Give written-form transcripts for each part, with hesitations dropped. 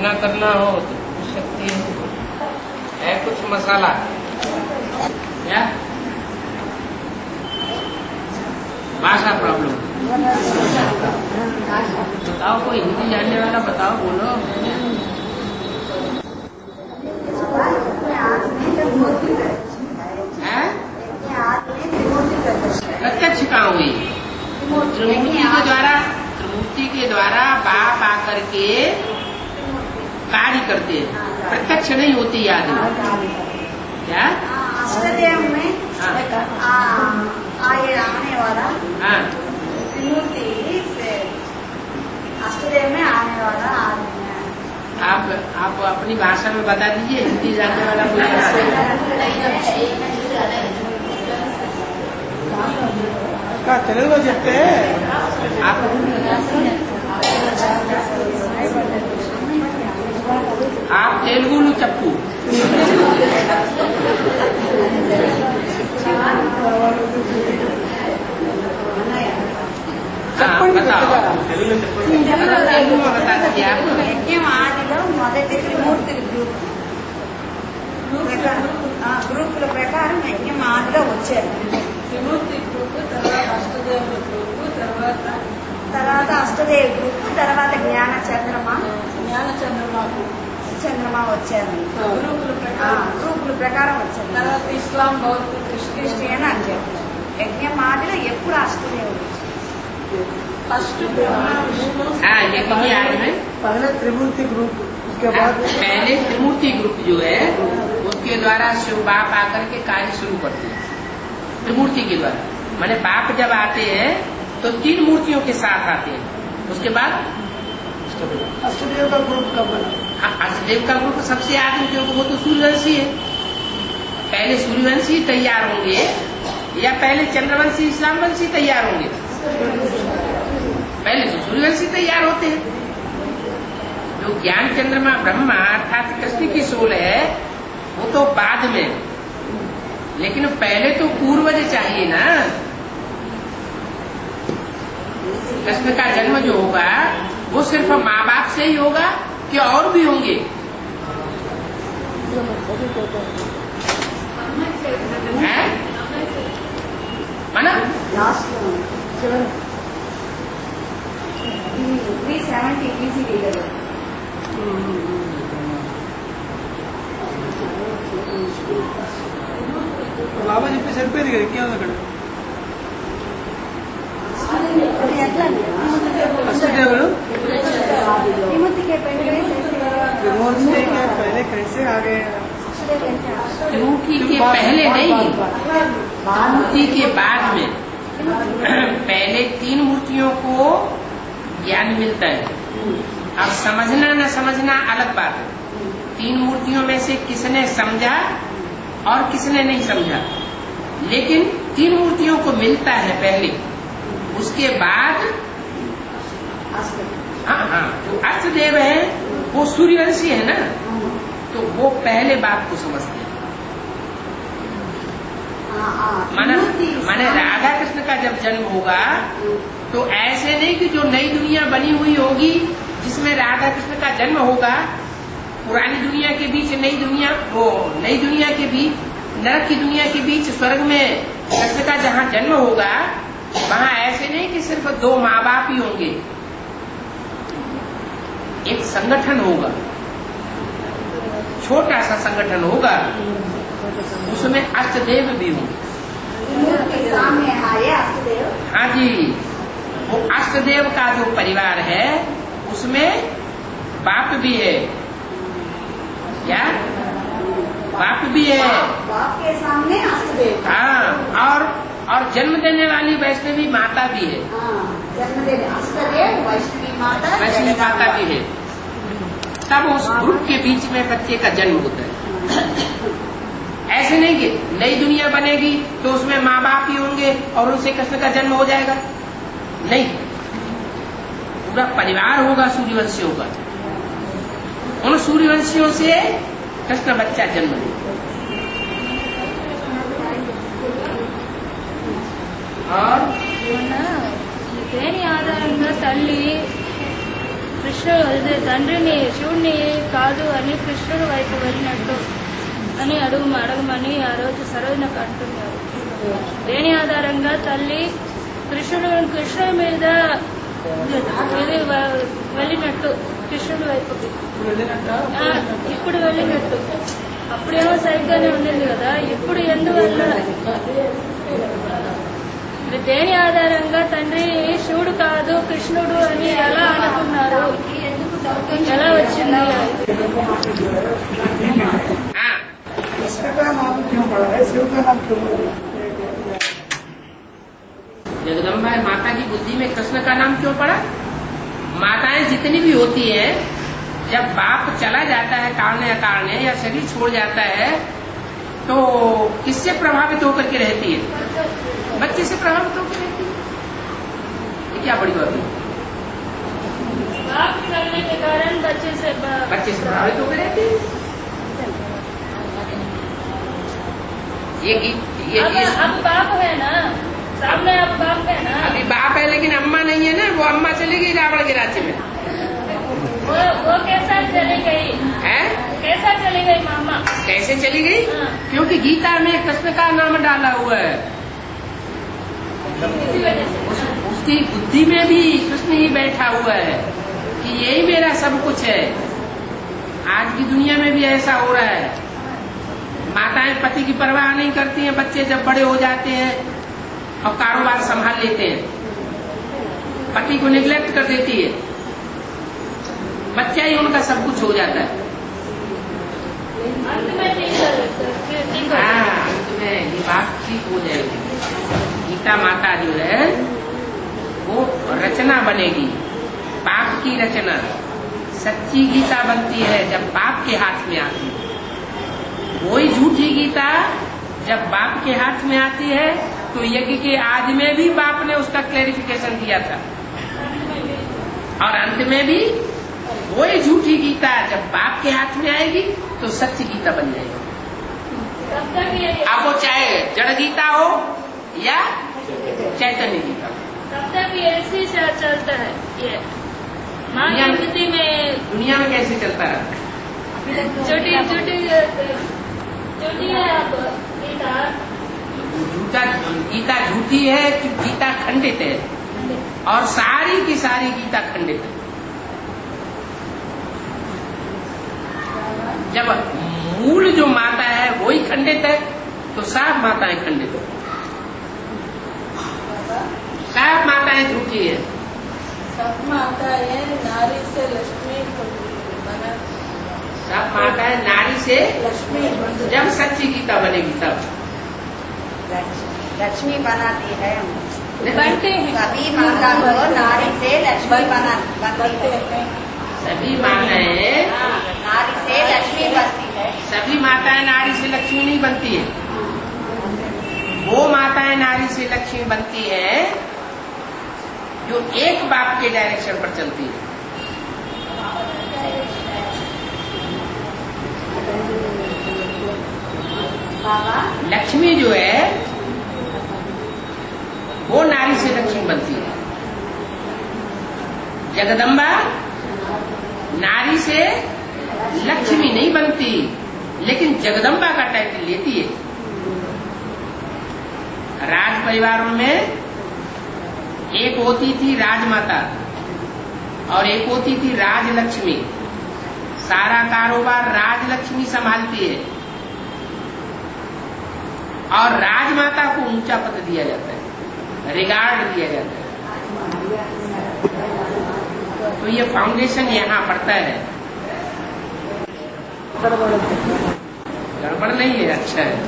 प्रश्न करना हो तो पूछ सकती है कुछ मसाला क्या भाषा प्रॉब्लम बताओ, कोई हिंदी जानने वाला बताओ, बोलो। प्रत्यक्ष कहाँ हुई? त्रिमूर्ति के द्वारा बाप आकर के कार्य करते हैं, प्रत्यक्ष नहीं होती याद क्या? अष्टदेव में आए आने वाला त्रिमूर्ति से अष्टदेव में आने वाला आदमी है। आप अपनी भाषा में बता दीजिए, हिंदी जानने वाला कोई का तेलुगु చెప్తే आप तेलुगु చెప్పు। యజ్ఞం ఆదిలో మొదటి త్రిమూర్తి గ్రూపుల ప్రకారం యజ్ఞం ఆదిలో వచ్చారు. త్రిమూర్తి గ్రూప్, తర్వాత అష్టదేవుల గ్రూపు, తర్వాత అష్టదేవ గ్రూపు, తర్వాత జ్ఞాన చంద్రమా వచ్చారు. గ్రూపుల ప్రకారం వచ్చారు. తర్వాత ఇస్లాం, బౌద్ధ, క్రిస్టియన్ అని చెప్పారు. యజ్ఞం ఆదిలో ఎప్పుడు అష్టదేవుడు फर्स्ट ये कहीं आए हैं पहले त्रिमूर्ति ग्रुप, उसके बाद पहले त्रिमूर्ति ग्रुप जो है उसके द्वारा शिव बाप आकर के कार्य शुरू करते हैं। त्रिमूर्ति के द्वारा माने बाप जब आते हैं तो 3 मूर्तियों के साथ आते हैं। उसके बाद अष्टदेव का ग्रुप कब बना? अष्टदेव का ग्रुप सबसे आगे, क्योंकि वो तो सूर्यवंशी है। पहले सूर्यवंशी तैयार होंगे या पहले चंद्रवंशी इस्लामवंशी तैयार होंगे? पहले तो सूर्यवंशी तैयार होते हैं। जो ज्ञान चंद्रमा ब्रह्मा अर्थात कृष्ण की सोल है वो तो बाद में, लेकिन पहले तो पूर्वज चाहिए ना। कृष्ण का जन्म जो होगा वो सिर्फ माँ बाप से ही होगा कि और भी होंगे? है माना 370 BCE బాబా చెప్పి సరిపోయింది కదా, ఇంకేం అక్కడ అష్టదేవులు त्रिमूर्ति के पहले कैसे आ गए? त्रिमूर्ति के पहले नहीं, मूर्ति के बाद में। पहले 3 मूर्तियों को ज्ञान मिलता है। अब समझना न समझना अलग बात है। 3 मूर्तियों में से किसने समझा और किसने नहीं समझा, लेकिन 3 मूर्तियों को मिलता है पहले। उसके बाद हाँ जो अष्टदेव है वो सूर्यवंशी है ना, तो वो पहले बात को समझते हैं। माने राधा कृष्ण का जब जन्म होगा तो ऐसे नहीं कि जो नई दुनिया बनी हुई होगी जिसमें राधा कृष्ण का जन्म होगा, पुरानी दुनिया के बीच नई दुनिया, वो नई दुनिया के बीच नरक की दुनिया के बीच स्वर्ग में कृष्ण का जहाँ जन्म होगा वहाँ ऐसे नहीं कि सिर्फ 2 माँ बाप ही होंगे। एक संगठन होगा, छोटा सा संगठन होगा, उसमें अष्टदेव भी होंगे। हाँ जी, वो अष्टदेव का जो परिवार है उसमें बाप भी है। क्या बाप भी है? बाप के सामने अष्टदेव। हाँ, और जन्म देने वाली वैष्णवी माता भी है। जन्म देने अष्टदेव, वैष्णवी माता भी है। तब उस ग्रुप के बीच में बच्चे का जन्म होता है। ऐसे नहीं कि नई दुनिया बनेगी तो उसमें माँ बाप ही होंगे और उनसे कृष्ण का जन्म हो जाएगा, नहीं। पूरा परिवार होगा सूर्यवंशियों का, उन सूर्यवंशियों से कृष्ण बच्चा जन्म लेगा। और దేని ఆధారంగా తల్లి కృష్ణుడు తండ్రిని శివుడిని కాదు అని కృష్ణుడు వైపు వెళ్ళినట్టు అని అడగమని ఆ రోజు సరోజనకు అంటున్నారు. దేని ఆధారంగా తల్లి కృష్ణుడి మీద వెళ్ళినట్టు కృష్ణుడి వైపుకి ఇప్పుడు వెళ్ళినట్టు. అప్పుడేమో సరిగ్గానే ఉండింది కదా, ఇప్పుడు ఎందువల్ల దేని ఆధారంగా తండ్రి శివుడు కాదు కృష్ణుడు అని ఎలా అనుకున్నారు, ఎలా వచ్చింది? जगदम्बा माता की बुद्धि में कृष्ण का नाम क्यों पड़ा? माताएं जितनी भी होती हैं, जब बाप चला जाता है कारण अकारण या शरीर छोड़ जाता है तो किससे प्रभावित होकर के रहती है? बच्चे से प्रभावित होकर रहती है। ये क्या बड़ी बात है? बाप चलने के कारण बच्चे से प्रभावित होकर रहती है। अब बाप है ना सामने, अब बाप है ना। अभी बाप है लेकिन अम्मा नहीं है ना, वो अम्मा चली गई रावण के राज्य में। वो कैसा चली गई है? कैसा चली गई मामा? कैसे चली गई? हाँ। क्योंकि गीता में कृष्ण का नाम डाला हुआ है। उसकी बुद्धि में भी कृष्ण ही बैठा हुआ है कि यही मेरा सब कुछ है। आज की दुनिया में भी ऐसा हो रहा है। माताएं पति की परवाह नहीं करती हैं, बच्चे जब बड़े हो जाते हैं और कारोबार संभाल लेते हैं, पति को निग्लेक्ट कर देती है, बच्चा ही उनका सब कुछ हो जाता है। अंत में ये बात ठीक हो जाएगी। गीता माता जो है वो रचना बनेगी, पाप की रचना। सच्ची गीता बनती है जब बाप के हाथ में आती है। वही झूठी गीता जब बाप के हाथ में आती है तो यज्ञ के आदि में भी बाप ने उसका क्लेरिफिकेशन दिया था, और अंत में भी वही झूठी गीता जब बाप के हाथ में आएगी तो सच्ची गीता बन जाएगी। अब वो चाहे जड़ गीता हो या चैतन्य गीता। तब तक ऐसे ही चलता है ये दुनिया में कैसे चलता है? छोटी है अब गीता झूठी है कि गीता खंडित है, और सारी की सारी गीता खंडित है। जब मूल जो माता है वही खंडित है तो सब माताएं खंडित है, सब माताएं झूठी है। सब माताएं नारी से लक्ष्मी बना, सब माताएं नारी से लक्ष्मी जब सच्ची गीता बनेगी तब लक्ष्मी बनाती है, बनते हैं। सभी माता को नारी से लक्ष्मी बनती है। सभी माताएं नारी से लक्ष्मी बनती है। सभी माताएं नारी से लक्ष्मी नहीं बनती है। वो माताएं नारी से लक्ष्मी बनती है जो एक बाप के डायरेक्शन पर चलती है। लक्ष्मी जो है वो नारी से लक्ष्मी बनती है। जगदम्बा नारी से लक्ष्मी नहीं बनती, लेकिन जगदम्बा का टाइटल लेती है। राज परिवारों में एक होती थी राजमाता और एक होती थी राजलक्ष्मी। सारा कारोबार राजलक्ष्मी संभालती है और राजमाता को ऊंचा पद दिया जाता है, रिगार्ड दिया जाता है। तो ये फाउंडेशन यहाँ पड़ता है। गड़बड़ नहीं है, अच्छा है।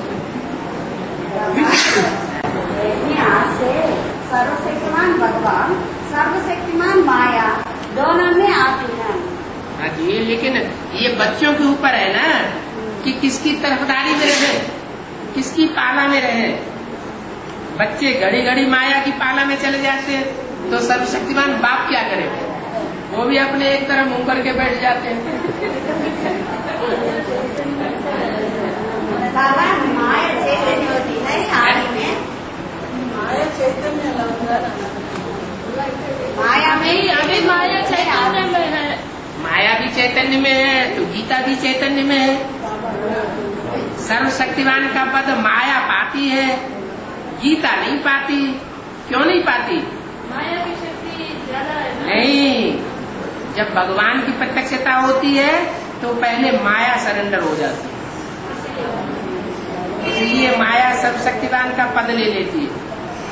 यहाँ से सर्वशक्तिमान भगवान, सर्वशक्तिमान माया दोनों में आती है। हाँ जी, लेकिन ये बच्चों के ऊपर है ना कि किसकी तरफदारी में रहे, किसकी पाला में रहे। बच्चे घड़ी घड़ी माया की पाला में चले जाते हैं तो सर्वशक्तिमान बाप क्या करे? वो भी अपने एक तरफ मुंह करके बैठ जाते हैं। माया चैतन्य होती है आदि में, माया चैतन्य माया में अभी माया चैतन्य में है। चैतन्य में है तो गीता भी चैतन्य में है। सर्वशक्तिवान का पद माया पाती है, गीता नहीं पाती। क्यों नहीं पाती? माया की शक्ति ज्यादा है ना? नहीं, जब भगवान की प्रत्यक्षता होती है तो पहले माया सरेंडर हो जाती है, इसलिए माया सर्वशक्तिवान का पद ले लेती है।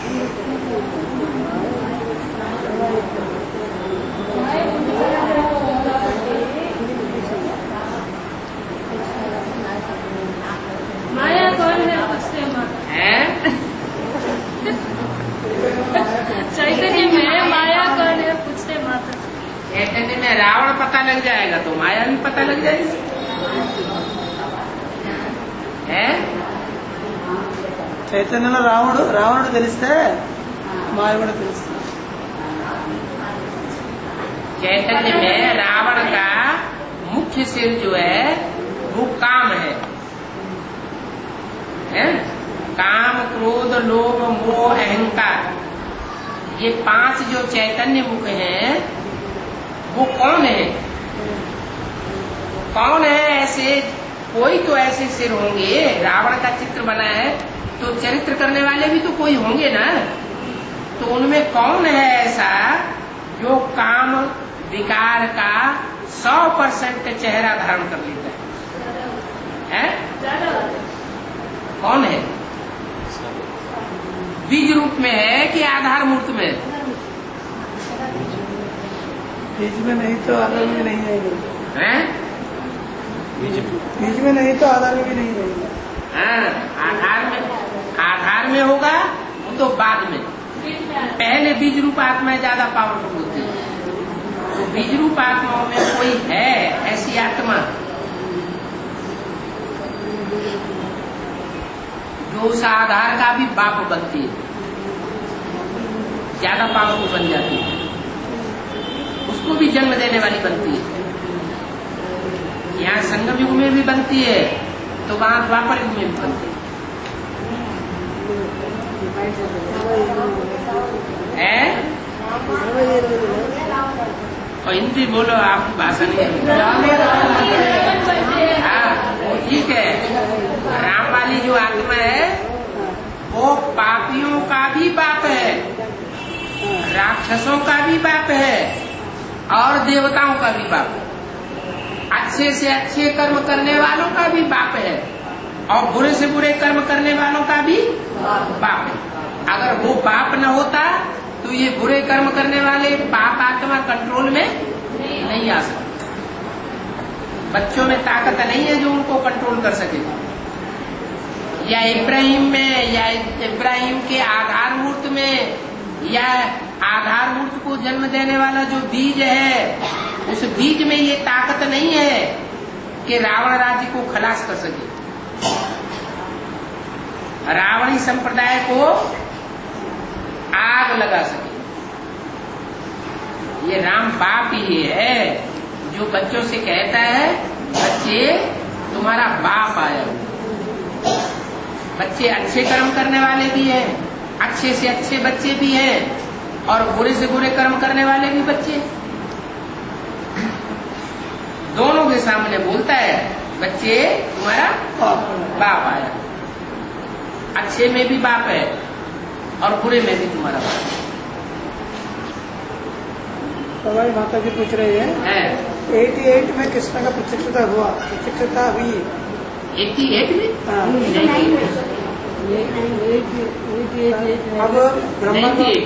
माया कौन है पूछते हैं? चैतन्य में माया कौन है पूछते माता। चैतन्य में रावण पता लग जाएगा तो माया भी पता लग जाएगी। है చైతన్యంలో రావణుడు తెలిస్తే మాయ కూడా తెలుస్తుంది. चैतन्य में रावण का मुख्य सिर जो है वो काम है। काम, क्रोध, लोभ, मोह, अहंकार, ये 5 जो चैतन्य मुख हैं वो कौन है? कौन है ऐसे? कोई तो ऐसे सिर होंगे। रावण का चित्र बना है तो चरित्र करने वाले भी तो कोई होंगे ना। तो उनमें कौन है ऐसा जो काम विकार का 100% चेहरा धारण कर लेता है? कौन है? बीज रूप में है कि आधार मूर्त में? बीज में नहीं तो आधार में नहीं रहेगा. बीज में नहीं तो आधार में भी नहीं रहेगा. आधार में होगा तो बाद में। पहले बीज रूप आत्मा ज्यादा पावरफुल होती है। तो बीज रूप आत्माओं में कोई है ऐसी आत्मा जो उस आधार का भी बाप बनती है, ज्यादा पावरफुल बन जाती है, उसको भी जन्म देने वाली बनती है। यहाँ संगम युग में भी बनती है तो वहां द्वापर युग में भी बनती है। और हिंदी बोलो, आपकी भाषा नहीं है। हाँ ठीक है। राम वाली जो आत्मा है वो पापियों का भी बाप है, राक्षसों का भी बाप है और देवताओं का भी बाप है। अच्छे से अच्छे कर्म करने वालों का भी बाप है और बुरे से बुरे कर्म करने वालों का भी बाप है। अगर वो बाप न होता तो ये बुरे कर्म करने वाले पाप आत्मा कंट्रोल में नहीं आ सकते। बच्चों में ताकत नहीं है जो उनको कंट्रोल कर सके। या इब्राहिम में, या इब्राहिम के आधार मूर्त में, या आधार मूर्त को जन्म देने वाला जो बीज है उस बीज में ये ताकत नहीं है कि रावण राज्य को खलास कर सके, रावणी संप्रदाय को आग लगा सके। ये राम बाप ही है जो बच्चों से कहता है बच्चे तुम्हारा बाप आया। बच्चे अच्छे कर्म करने वाले भी हैं, अच्छे से अच्छे बच्चे भी हैं और बुरे से बुरे कर्म करने वाले भी बच्चे। दोनों के सामने बोलता है बच्चे तुम्हारा बाप आया। अच्छे में भी बाप है और बुरे में भी तुम्हारा बाप है। हमारी माता जी पूछ रही है 88 में कृष्ण का प्रत्यक्षता हुआ, प्रत्यक्षता हुई 88 में? अब ब्रह्मा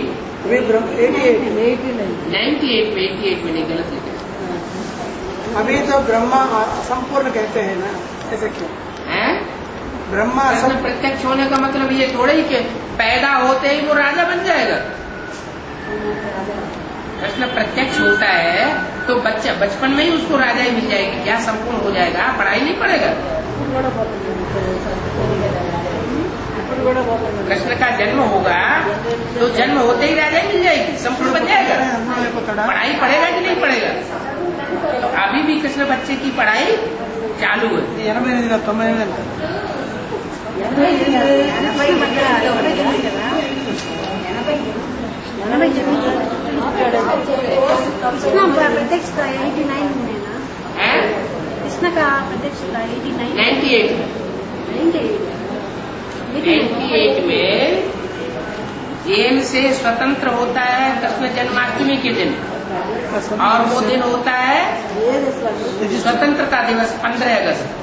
98 में नहीं, गलत है। अभी तो ब्रह्मा असंपूर्ण कहते हैं ना, ऐसा क्यों हैं? ब्रह्मा प्रत्यक्ष होने का मतलब ये थोड़ा ही कि पैदा होते ही वो राजा बन जाएगा। कृष्ण प्रत्यक्ष होता है तो बच्चा बचपन में ही उसको राजा ही मिल जाएगी क्या? संपूर्ण हो जाएगा, पढ़ाई नहीं पड़ेगा। कृष्ण का जन्म होगा तो जन्म होते ही राजा ही मिल जाएगी, संपूर्ण बन जाएगा। पढ़ाई पड़ेगा कि नहीं पड़ेगा? तो अभी भी कृष्ण बच्चे की पढ़ाई चालू है। प्रत्यक्ष 89 में ना कृष्ण का प्रत्यक्षता 98 में जेल से स्वतंत्र होता है कृष्ण जन्माष्टमी के दिन, और वो दिन होता है स्वतंत्रता दिवस 15 अगस्त।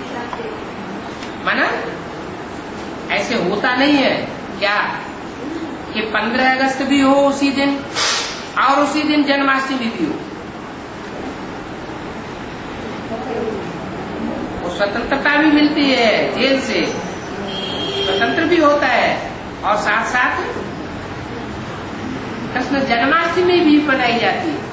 माना ऐसे होता नहीं है क्या कि 15 अगस्त भी हो उसी दिन और उसी दिन जन्माष्टमी भी हो। वो स्वतंत्रता भी मिलती है, जेल से स्वतंत्र भी होता है, और साथ साथ कृष्ण जन्माष्टमी भी मनाई जाती है।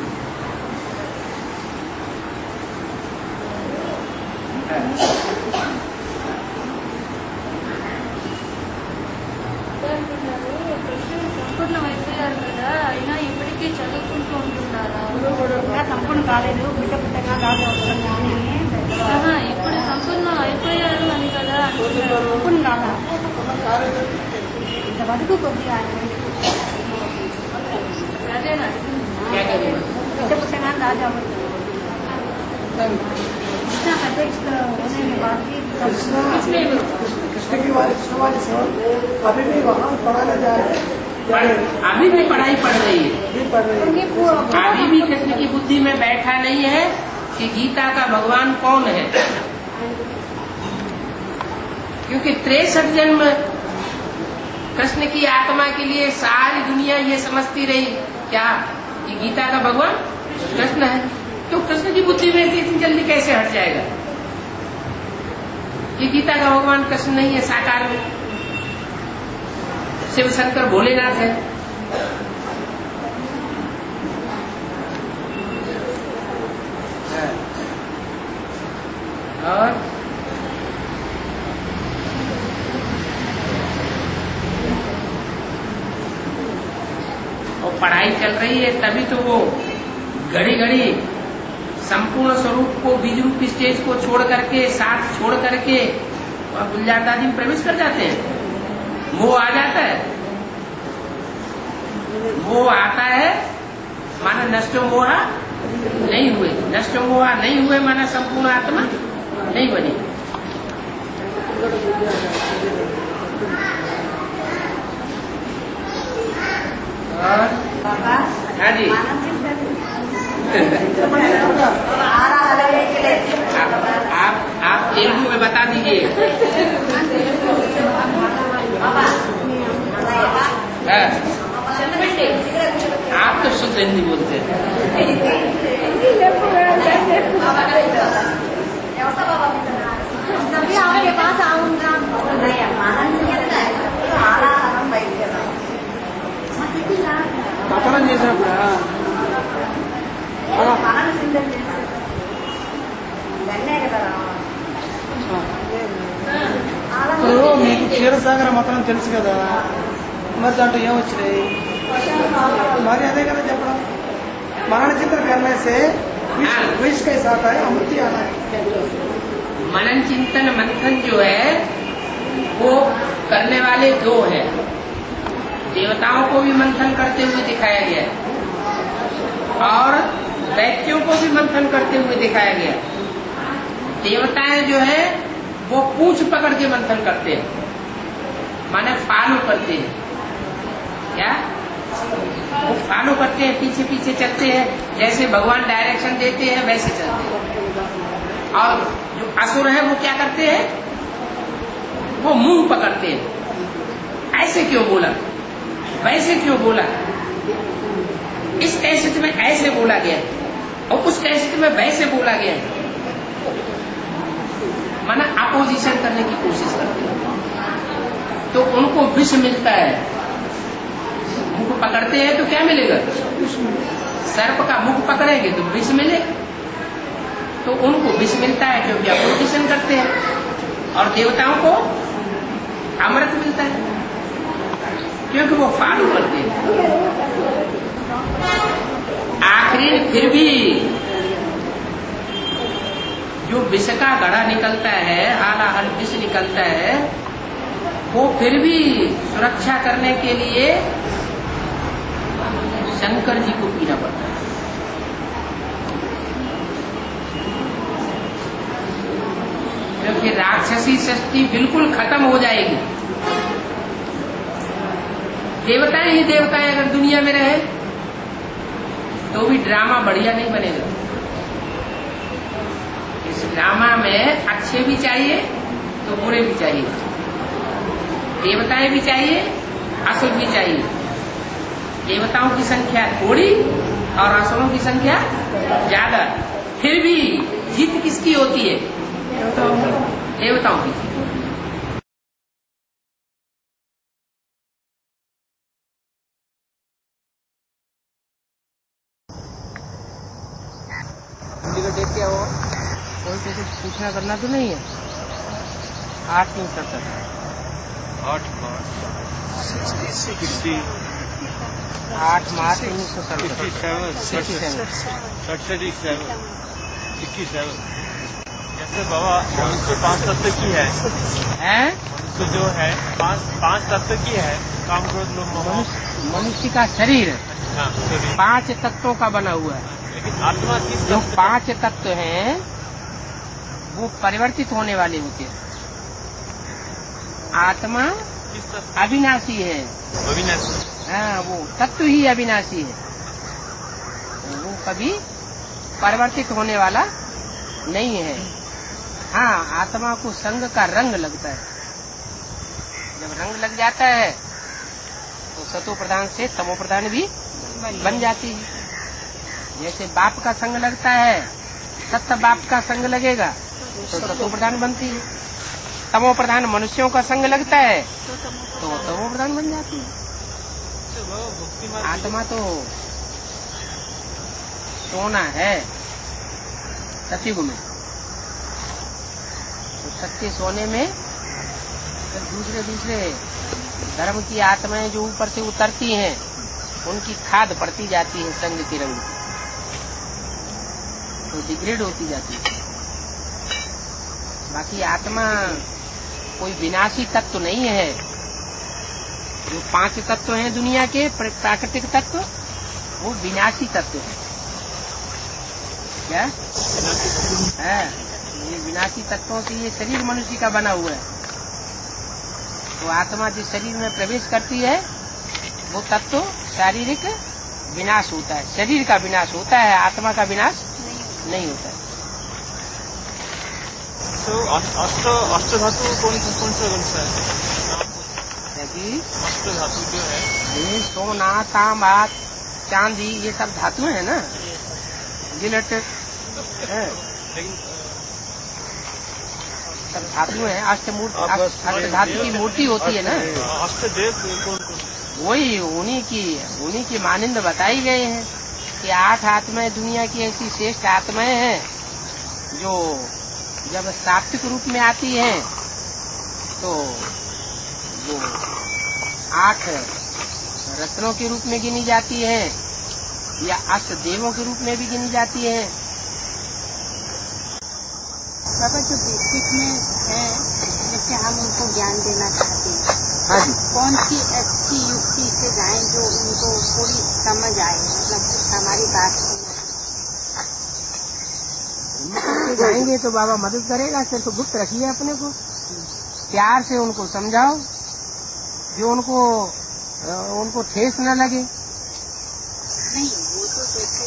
సంపూర్ణమైపోయారు కదా, అయినా ఇప్పటికీ చదువుకుంటూ ఉంటున్నారా? సంపూర్ణ కాలేదు, బిడ్డ పుట్టగా కాదు అవసరం కానీ ఇప్పుడు సంపూర్ణం అయిపోయారు అని కదా అంటున్నారు. సంపూర్ణ కాదా ఇంతవరకు కొద్దిగా అదేనా क्या బిడ్డ పుట్టగా రాజు అవ్వదు. कृष्ण प्रत्यक्ष होने के बाद भी कृष्ण की वाली कृष्ण वाली सेवा अभी भी वहाँ पढ़ाने जा रहे हैं। अभी भी पढ़ाई पढ़ रही है, अभी भी कृष्ण की बुद्धि में बैठा नहीं है कि गीता का भगवान कौन है। क्योंकि 63 जन्म कृष्ण की आत्मा के लिए सारी दुनिया ये समझती रही क्या कि गीता का भगवान कृष्ण है। तो कृष्ण की बुद्धि में इतनी जल्दी कैसे हट जाएगा कि गीता का भगवान कृष्ण नहीं है, साकार में शिव शंकर भोलेनाथ है। और पढ़ाई चल रही है तभी तो वो घड़ी घड़ी संपूर्ण स्वरूप को बीज रूप स्टेज को छोड़ करके साथ छोड़ करके और गुलजार दादी में प्रवेश कर जाते हैं। मोह आ जाता है, मोह आता है माना नष्ट मोहा नहीं हुए, नष्ट मोहा नहीं हुए माना संपूर्ण आत्मा नहीं बनी। हाँ जी आप तेलुगु में बता दीजिए। आप तो शुद्ध हिंदी बोलते हैं। तभी आपके पास आऊंगा। పఠనం చేసినప్పుడు ఇప్పుడు మీకు క్షీరసాగర మతం తెలుసు కదా, మరి దాంట్లో ఏమొచ్చినాయి మరి అదే కదా చెప్పడం। మరణ चिंतन करने से विष कैसा आता है, अमृति आना है। मनन चिंतन मंथन जो है वो करने वाले दो हैं। देवताओं को भी मंथन करते हुए दिखाया गया है और दैत्यों को भी मंथन करते हुए दिखाया गया। देवताएं जो है वो पूंछ पकड़ के मंथन करते हैं, माने फॉलो करते हैं। क्या वो फॉलो करते हैं, पीछे पीछे चलते हैं, जैसे भगवान डायरेक्शन देते हैं वैसे चलते हैं। और जो असुर है वो क्या करते हैं, वो मुंह पकड़ते हैं, ऐसे क्यों बोला, वैसे क्यों बोला, इस कैसेट में ऐसे बोला गया और उस कैसेट में वैसे बोला गया, माना अपोजिशन करने की कोशिश करते हैं। तो उनको विष मिलता है, मुख पकड़ते हैं तो क्या मिलेगा, सर्प का मुख पकड़ेंगे तो विष मिलेगा। तो उनको विष मिलता है क्योंकि अपोजिशन करते हैं, और देवताओं को अमृत मिलता है क्योंकि वो फॉलो करते हैं। आखिर फिर भी जो विष का घड़ा निकलता है, हालाहल विष निकलता है, वो फिर भी सुरक्षा करने के लिए शंकर जी को पीना पड़ता है। राक्षसी सृष्टि बिल्कुल खत्म हो जाएगी। देवताएं ही देवताएं अगर दुनिया में रहे तो भी ड्रामा बढ़िया नहीं बनेगा। इस ड्रामा में अच्छे भी चाहिए तो बुरे भी चाहिए, देवताएं भी चाहिए, असुर भी चाहिए। देवताओं की संख्या थोड़ी और असुरों की संख्या ज्यादा, फिर भी जीत किसकी होती है? देवताओं की। डेट क्या हो? कोई तो कुछ पूछना करना तो नहीं है? 8/3/70 8 मार्च 1967 जैसे बाबा मनुष्य 5 तत्व की है, तो जो है 5 तत्व की है, काम क्रोध लोभ मोह। मनुष्य का शरीर 5 तत्वों का बना हुआ है। लेकिन आत्मा किस जो 5 तत्व हैं वो परिवर्तित होने वाले होते हैं। आत्मा अविनाशी है। अविनाशी? हाँ, वो तत्व ही अविनाशी है, वो कभी परिवर्तित होने वाला नहीं है। हाँ, आत्मा को संग का रंग लगता है। जब रंग लग जाता है तो सतो प्रधान से तमो प्रधान भी बन जाती है। जैसे बाप का संग लगता है, सत्य बाप का संग लगेगा तो सतो प्रधान बनती है। तमो प्रधान मनुष्यों का संग लगता है तो तमो प्रधान बन जाती है। आत्मा तो सोना है सतयुग में, तो सत्य सोने में दूसरे धर्म की आत्माएं जो ऊपर से उतरती हैं उनकी खाद पड़ती जाती है संग के रंग, तो डिग्रेड होती जाती है। बाकी आत्मा कोई विनाशी तत्व नहीं है। जो 5 तत्व हैं दुनिया के प्राकृतिक तत्व, वो विनाशी तत्व है। क्या है? ये विनाशी तत्वों से ये शरीर मनुष्य का बना हुआ है। तो आत्मा जिस शरीर में प्रवेश करती है वो तत्व शारीरिक विनाश होता है, शरीर का विनाश होता है, आत्मा का विनाश नहीं होता है। तो अष्ट धातु कौन सा है? अष्ट धातु जो है, ये सोना, तांबा, चांदी, ये सब धातु है ना, गिलट है, सब धातु है। अष्ट धातु की मूर्ति होती है ना, अष्टदेव वही उन्हीं की मानिंद बताई गए हैं कि 8 आत्माएं दुनिया की ऐसी श्रेष्ठ आत्माएं हैं जो जब सात्विक रूप में आती हैं तो वो 8 रत्नों के रूप में गिनी जाती है या अष्ट देवों के रूप में भी गिनी जाती है। बाबा जो बेसिक में है, जैसे हम उनको ज्ञान देना चाहते हैं, हाँ जी, कौन सी अच्छी युक्ति से जाएं जो उनको थोड़ी समझ आए, मतलब हमारी बात जाएंगे तो बाबा मदद करेगा। सिर्फ गुप्त रखिए अपने को, प्यार से उनको समझाओ जो उनको ठेस न लगे। नहीं, वो तो जैसे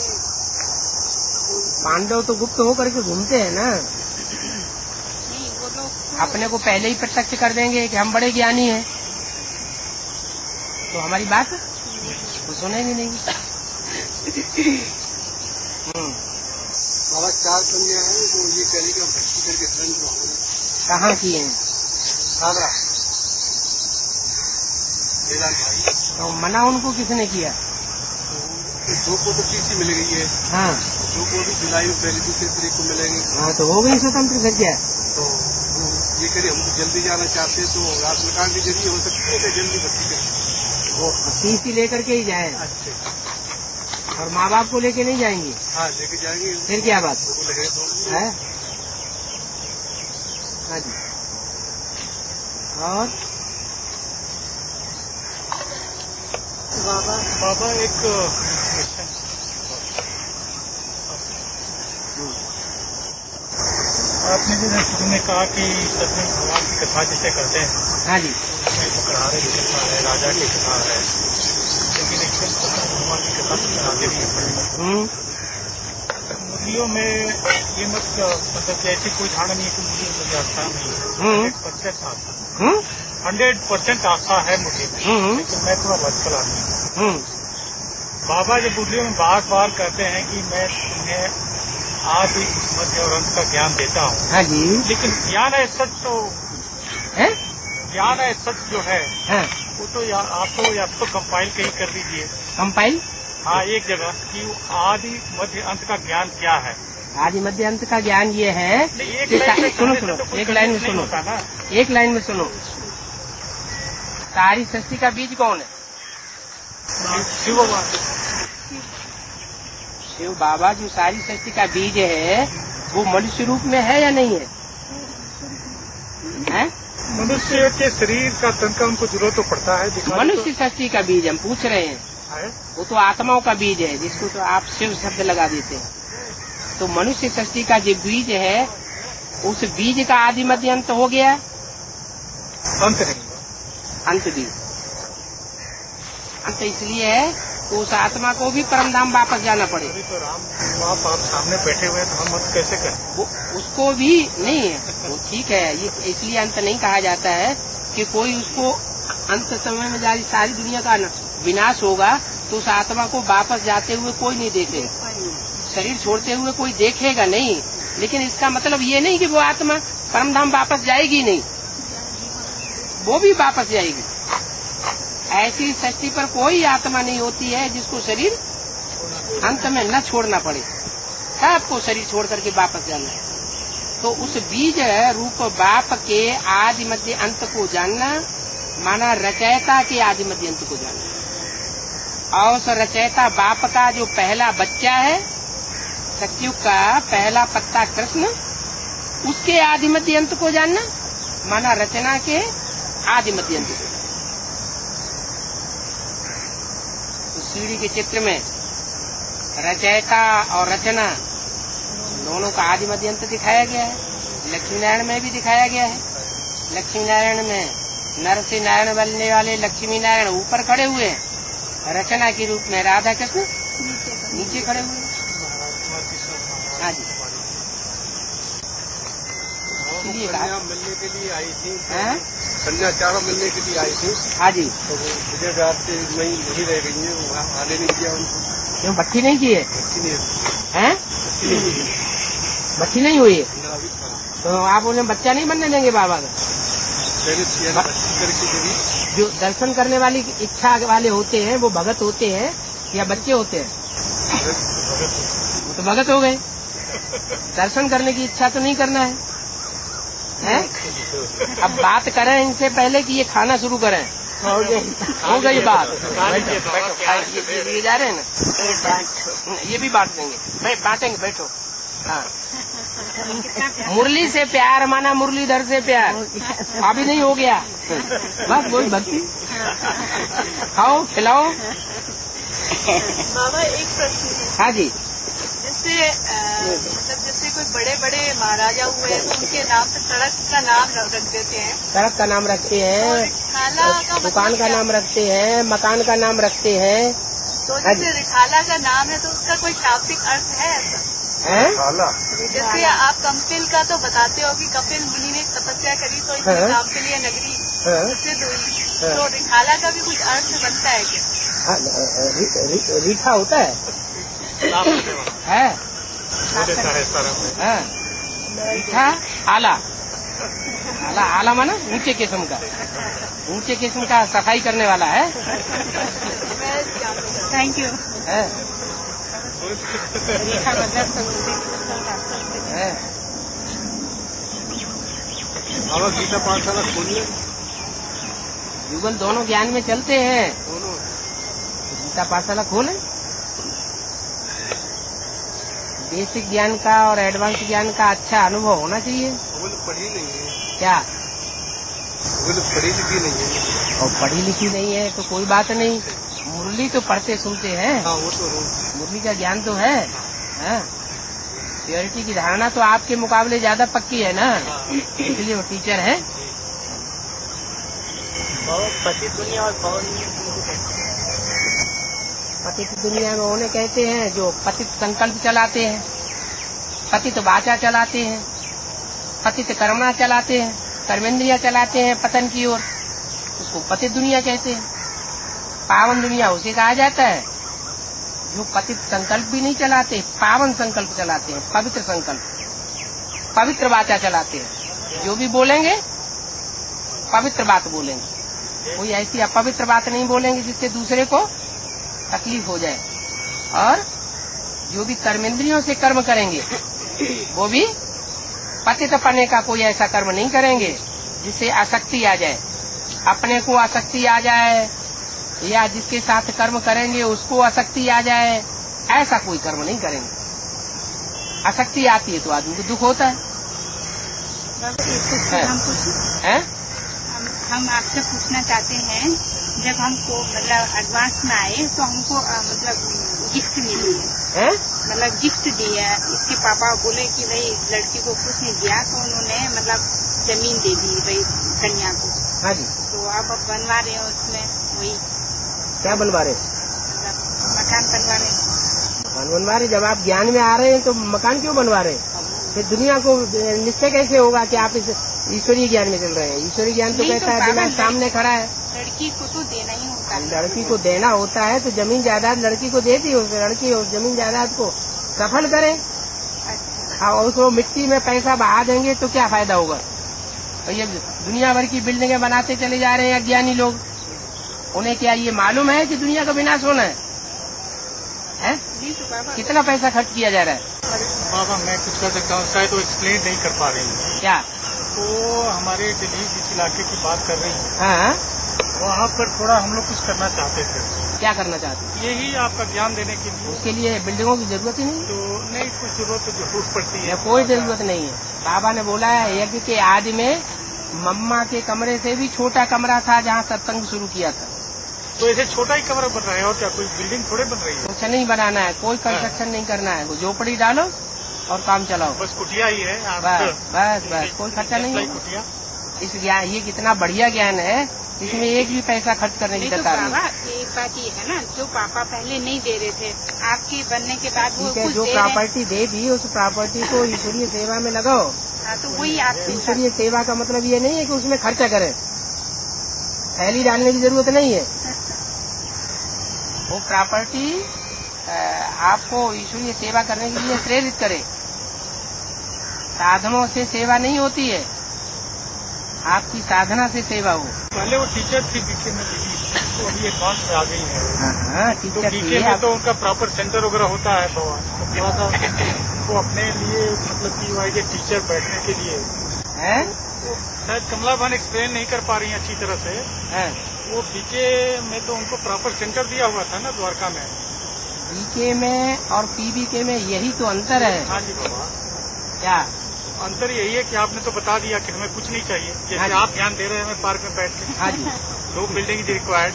पांडव तो गुप्त होकर के घूमते हैं ना, नहीं, वो लोग अपने को पहले ही प्रत्यक्ष कर देंगे कि हम बड़े ज्ञानी हैं, तो हमारी बात वो सुनेंगे नहीं। बाबा 4 कन्या है जो ये करेगा भक्ति करके संत कहाँ की हैं? सादा भाई तो मना उनको किसने किया? दो को तो टीसी मिल गई है, हाँ, दो को भी जुलाई में 1 तारीख को मिलेंगे। हाँ, तो हो गई स्वतंत्र फिर क्या? तो ये करिए, हम जल्दी जाना चाहते हैं तो रात मकान के जरिए हो सकती है, जल्दी भक्ति करें। वो टीसी लेकर के ही जाए। अच्छा, और माँ बाप को लेके नहीं जाएंगे? हाँ लेके जाएंगे। फिर क्या बात है? हाँ जी। और बाबा एक आपने जो शुरू में कहा कि सत्यनारायण भगवान की कथा जैसे करते हैं, हाँ जी, उसमें बकरारे की कथा है, राजा की कथा है, लेकिन एक्चुअल सत्यनारायण भगवान की कथा तो सुनाते नहीं है। मुरलियों में ये मतलब ऐसी कोई धारणा नहीं है कि मुरलियों में आस्था नहीं है, 100% आस्था, 100% आस्था है मुरली में। लेकिन मैं थोड़ा वर्चुअल आदमी हूँ। बाबा जब मुरलियों में बार बार कहते हैं कि मैं तुम्हें आदि मध्य और अंत का ज्ञान देता हूँ। हाँ जी, लेकिन ज्ञान है सच तो है, ज्ञान है सच जो है, हाँ, वो तो आप तो कंपाइल कहीं कर दीजिए। कंपाइल, हाँ, एक जगह कि आदि मध्य अंत का ज्ञान क्या है। आदि मध्य अंत का ज्ञान ये है कि सुनो एक लाइन में सुनो, एक लाइन में सुनो, सारी सृष्टि का बीज कौन है? शिव भगवान। शिव बाबा जो सारी सृष्टि का बीज है वो मनुष्य रूप में है या नहीं है? मनुष्य के शरीर का तन का उनको जरूरत तो पड़ता है। मनुष्य सृष्टि का बीज हम पूछ रहे हैं, वो तो आत्माओं का बीज है जिसको तो आप शिव शब्द लगा देते हैं। तो मनुष्य सृष्टि का जो बीज है उस बीज का आदि मध्य अंत हो गया? अंत नहीं, अंत भी अंत इसलिए है तो उस आत्मा को भी परमधाम वापस जाना पड़े। तो राम आप सामने बैठे हुए हैं तो हम अंत कैसे करें? वो उसको भी नहीं है, वो ठीक है, ये इसलिए अंत नहीं कहा जाता है कि कोई उसको अंत समय में जारी सारी दुनिया का विनाश होगा तो उस आत्मा को वापस जाते हुए कोई नहीं देखेगा, शरीर छोड़ते हुए कोई देखेगा नहीं। लेकिन इसका मतलब ये नहीं कि वो आत्मा परमधाम वापस जाएगी नहीं, वो भी वापस जाएगी। ऐसी सृष्टि पर कोई आत्मा नहीं होती है जिसको शरीर अंत में न छोड़ना पड़े, सबको शरीर छोड़ करके वापस जाना है। तो उस बीज रूप बाप के आदि मध्य अंत को जानना माना रचयिता के आदि मध्य अंत को जानना। और उस रचयिता बाप का जो पहला बच्चा है, सतयुग का पहला पत्ता कृष्ण, उसके आदि मध्य अंत को जानना माना रचना के आदि मध्य अंत को। सीढ़ी के चित्र में रचयिता और रचना दोनों का आदि मध्य अंत दिखाया गया है। लक्ष्मी नारायण में भी दिखाया गया है। लक्ष्मी नारायण में नर से नारायण बनने वाले लक्ष्मी नारायण ऊपर खड़े हुए हैं, रचना के रूप में राधा कृष्ण नीचे खड़े हुए हैं। हाँ जी, कन्या मिलने के लिए आई थी, कन्या चारों मिलने के लिए आई थी। हाँ जी, तो विजय विहार से नहीं रह गई है, वहाँ आने नहीं किया उनको। क्यों भट्टी नहीं की है? भट्टी नहीं हुई है तो आप उन्हें बच्चा नहीं बनने देंगे बाबा का? जो दर्शन करने वाली इच्छा वाले होते हैं वो भगत होते हैं या बच्चे होते हैं? वो तो भगत हो गए। दर्शन करने की इच्छा तो नहीं करना है, हैं? अब बात करें इनसे पहले कि ये खाना शुरू करें। हो गई बात। ये जा रहे हैं ना, ये भी बांट देंगे, बांटेंगे, बैठो। हाँ, मुरली से प्यार माना मुरलीधर से प्यार अभी नहीं हो गया, बस वही भक्ति। खाओ खिलाओ। बाबा एक प्रश्न। हाँ जी, जैसे मतलब जैसे कोई बड़े बड़े महाराजा हुए हैं तो उनके नाम पे सड़क का नाम रख देते हैं, सड़क का नाम रखते हैं, दुकान का नाम रखते हैं, मकान का नाम रखते हैं। तो जैसे रिठाला का नाम है तो उसका कोई शाब्दिक अर्थ है ऐसा? जैसे आप कपिल का तो बताते हो कि कपिल मुनि ने तपस्या करी तो इसलिए नाम के लिए नगरी प्रसिद्ध हुई, तो रिठाला का भी कुछ अर्थ बनता है क्या? रीठा होता है, रीठा आला, आला आला माना ऊंचे किस्म का, ऊंचे किस्म का सफाई करने वाला है। Thank you. बाबा गीता पाठशाला खोलिए। युगल दोनों ज्ञान में चलते हैं, गीता पाठशाला खोले। बेसिक ज्ञान का और एडवांस ज्ञान का अच्छा अनुभव होना चाहिए। वो लोग पढ़ी नहीं है क्या? वो लोग पढ़ी लिखी नहीं है। और पढ़ी लिखी नहीं है तो कोई बात नहीं, मुरली तो पढ़ते सुनते हैं। हाँ, वो तो मुरली का ज्ञान तो है। हाँ, प्योरिटी की धारणा तो आपके मुकाबले ज्यादा पक्की है ना, इसलिए वो टीचर है। पतित दुनिया और पतित दुनिया में उन्हें कहते हैं जो पतित संकल्प चलाते हैं, पतित वाचा चलाते हैं, पतित कर्मणा चलाते हैं, कर्मेंद्रिया चलाते हैं पतन की ओर, उसको पतित दुनिया कहते हैं। पावन दुनिया उसे कहा जाता है जो पतित संकल्प भी नहीं चलाते, पावन संकल्प चलाते हैं, पवित्र संकल्प, पवित्र वाचा चलाते हैं। जो भी बोलेंगे पवित्र बात बोलेंगे, कोई ऐसी अपवित्र बात नहीं बोलेंगे जिससे दूसरे को तकलीफ हो जाए। और जो भी कर्मेंद्रियों से कर्म करेंगे वो भी पतित पने का कोई ऐसा कर्म नहीं करेंगे जिससे आसक्ति आ जाए, अपने को आसक्ति आ जाए, या जिसके साथ कर्म करेंगे उसको आसक्ति आ जाए, ऐसा कोई कर्म नहीं करेंगे। आसक्ति आती है तो आदमी को दुख होता है। हम आपसे पूछना चाहते हैं, जब हमको मतलब एडवांस में आए तो हमको मतलब गिफ्ट मिली है, मतलब गिफ्ट दी है। इसके पापा बोले कि भाई लड़की को कुछ नहीं दिया तो उन्होंने मतलब जमीन दे दी भाई कन्या को। हाँ जी। तो आप बनवा रहे हो उसमें वही क्या बनवा रहे? मतलब मकान बनवा रहे। मकान बनवा रहे? जब आप ज्ञान में आ रहे हैं तो मकान क्यों बनवा रहे? फिर दुनिया को निश्चय कैसे होगा कि आप इस ईश्वरीय ज्ञान में चल रहे हैं? ईश्वरीय ज्ञान तो कहता है बिना सामने खड़ा है। लड़की को तो देना ही होता है। लड़की को देना होता है तो जमीन जायदाद लड़की को देती हो, लड़की और जमीन जायदाद को सफल करे। अच्छा। और उसको मिट्टी में पैसा बहा देंगे तो क्या फायदा होगा? तो ये दुनिया भर की बिल्डिंगें बनाते चले जा रहे हैं अज्ञानी लोग। उन्हें क्या ये मालूम है कि दुनिया का विनाश होना है? कितना पैसा खर्च किया जा रहा है? बाबा मैं कुछ कर सकता हूँ, शायद तो एक्सप्लेन नहीं कर पा रही हूँ। क्या? तो हमारे दिल्ली जिस इलाके की बात कर रही है, हाँ, वहाँ पर थोड़ा हम लोग कुछ करना चाहते थे। क्या करना चाहते? यही आपका ज्ञान देने के लिए। उसके लिए बिल्डिंगों की जरूरत ही नहीं। तो नहीं, कुछ जरूरत तो जरूर पड़ती है। कोई जरूरत नहीं है। बाबा ने बोला है यज्ञ के आदि में मम्मा के कमरे से भी छोटा कमरा था जहाँ सत्संग शुरू किया था। तो ऐसे छोटा ही कमरा बन रहा है और क्या कोई बिल्डिंग थोड़े बन रही है? कुछ नहीं बनाना है, कोई कंस्ट्रक्शन नहीं करना है, वो झोपड़ी डालो और काम चलाओ। बस कुटिया ही है। बस कोई खर्चा नहीं है। कुटिया इस ज्ञान, ये कितना बढ़िया ज्ञान है, इसमें एक भी पैसा खर्च करने की दरकार नहीं। एक बात ये है ना, जो पापा पहले नहीं दे रहे थे, आपके बनने के बाद वो कुछ जो प्रॉपर्टी दे दी उस प्रॉपर्टी को ईश्वरीय सेवा में लगाओ। तो वही आप ईश्वरीय सेवा का मतलब ये नहीं है कि उसमें खर्चा करें, थैली डालने की जरूरत नहीं है। वो प्रॉपर्टी आपको ईश्वरीय सेवा करने के लिए प्रेरित करे। साधनों से सेवा नहीं होती है, आपकी साधना से सेवा हो। पहले वो टीचर थी बीके में, तो अभी एडवांस में आ गई है। हाँ, टीचर बीके में तो उनका प्रॉपर सेंटर वगैरह होता है भगवान, तो थोड़ा सा वो अपने लिए मतलब की वाइज टीचर बैठने के लिए है। शायद कमला बहन एक्सप्लेन नहीं कर पा रही है अच्छी तरह से। वो बीके में तो उनको प्रॉपर सेंटर दिया हुआ था ना द्वारका में। बीके में और पीबीके में यही तो अंतर है। हाँ जी बाबा। क्या अंतर? यही है कि आपने तो बता दिया कि हमें कुछ नहीं चाहिए, जैसे आप ध्यान दे रहे हैं हमें पार्क में बैठ के। हाँ जी। 2 बिल्डिंग इज रिक्वायर्ड।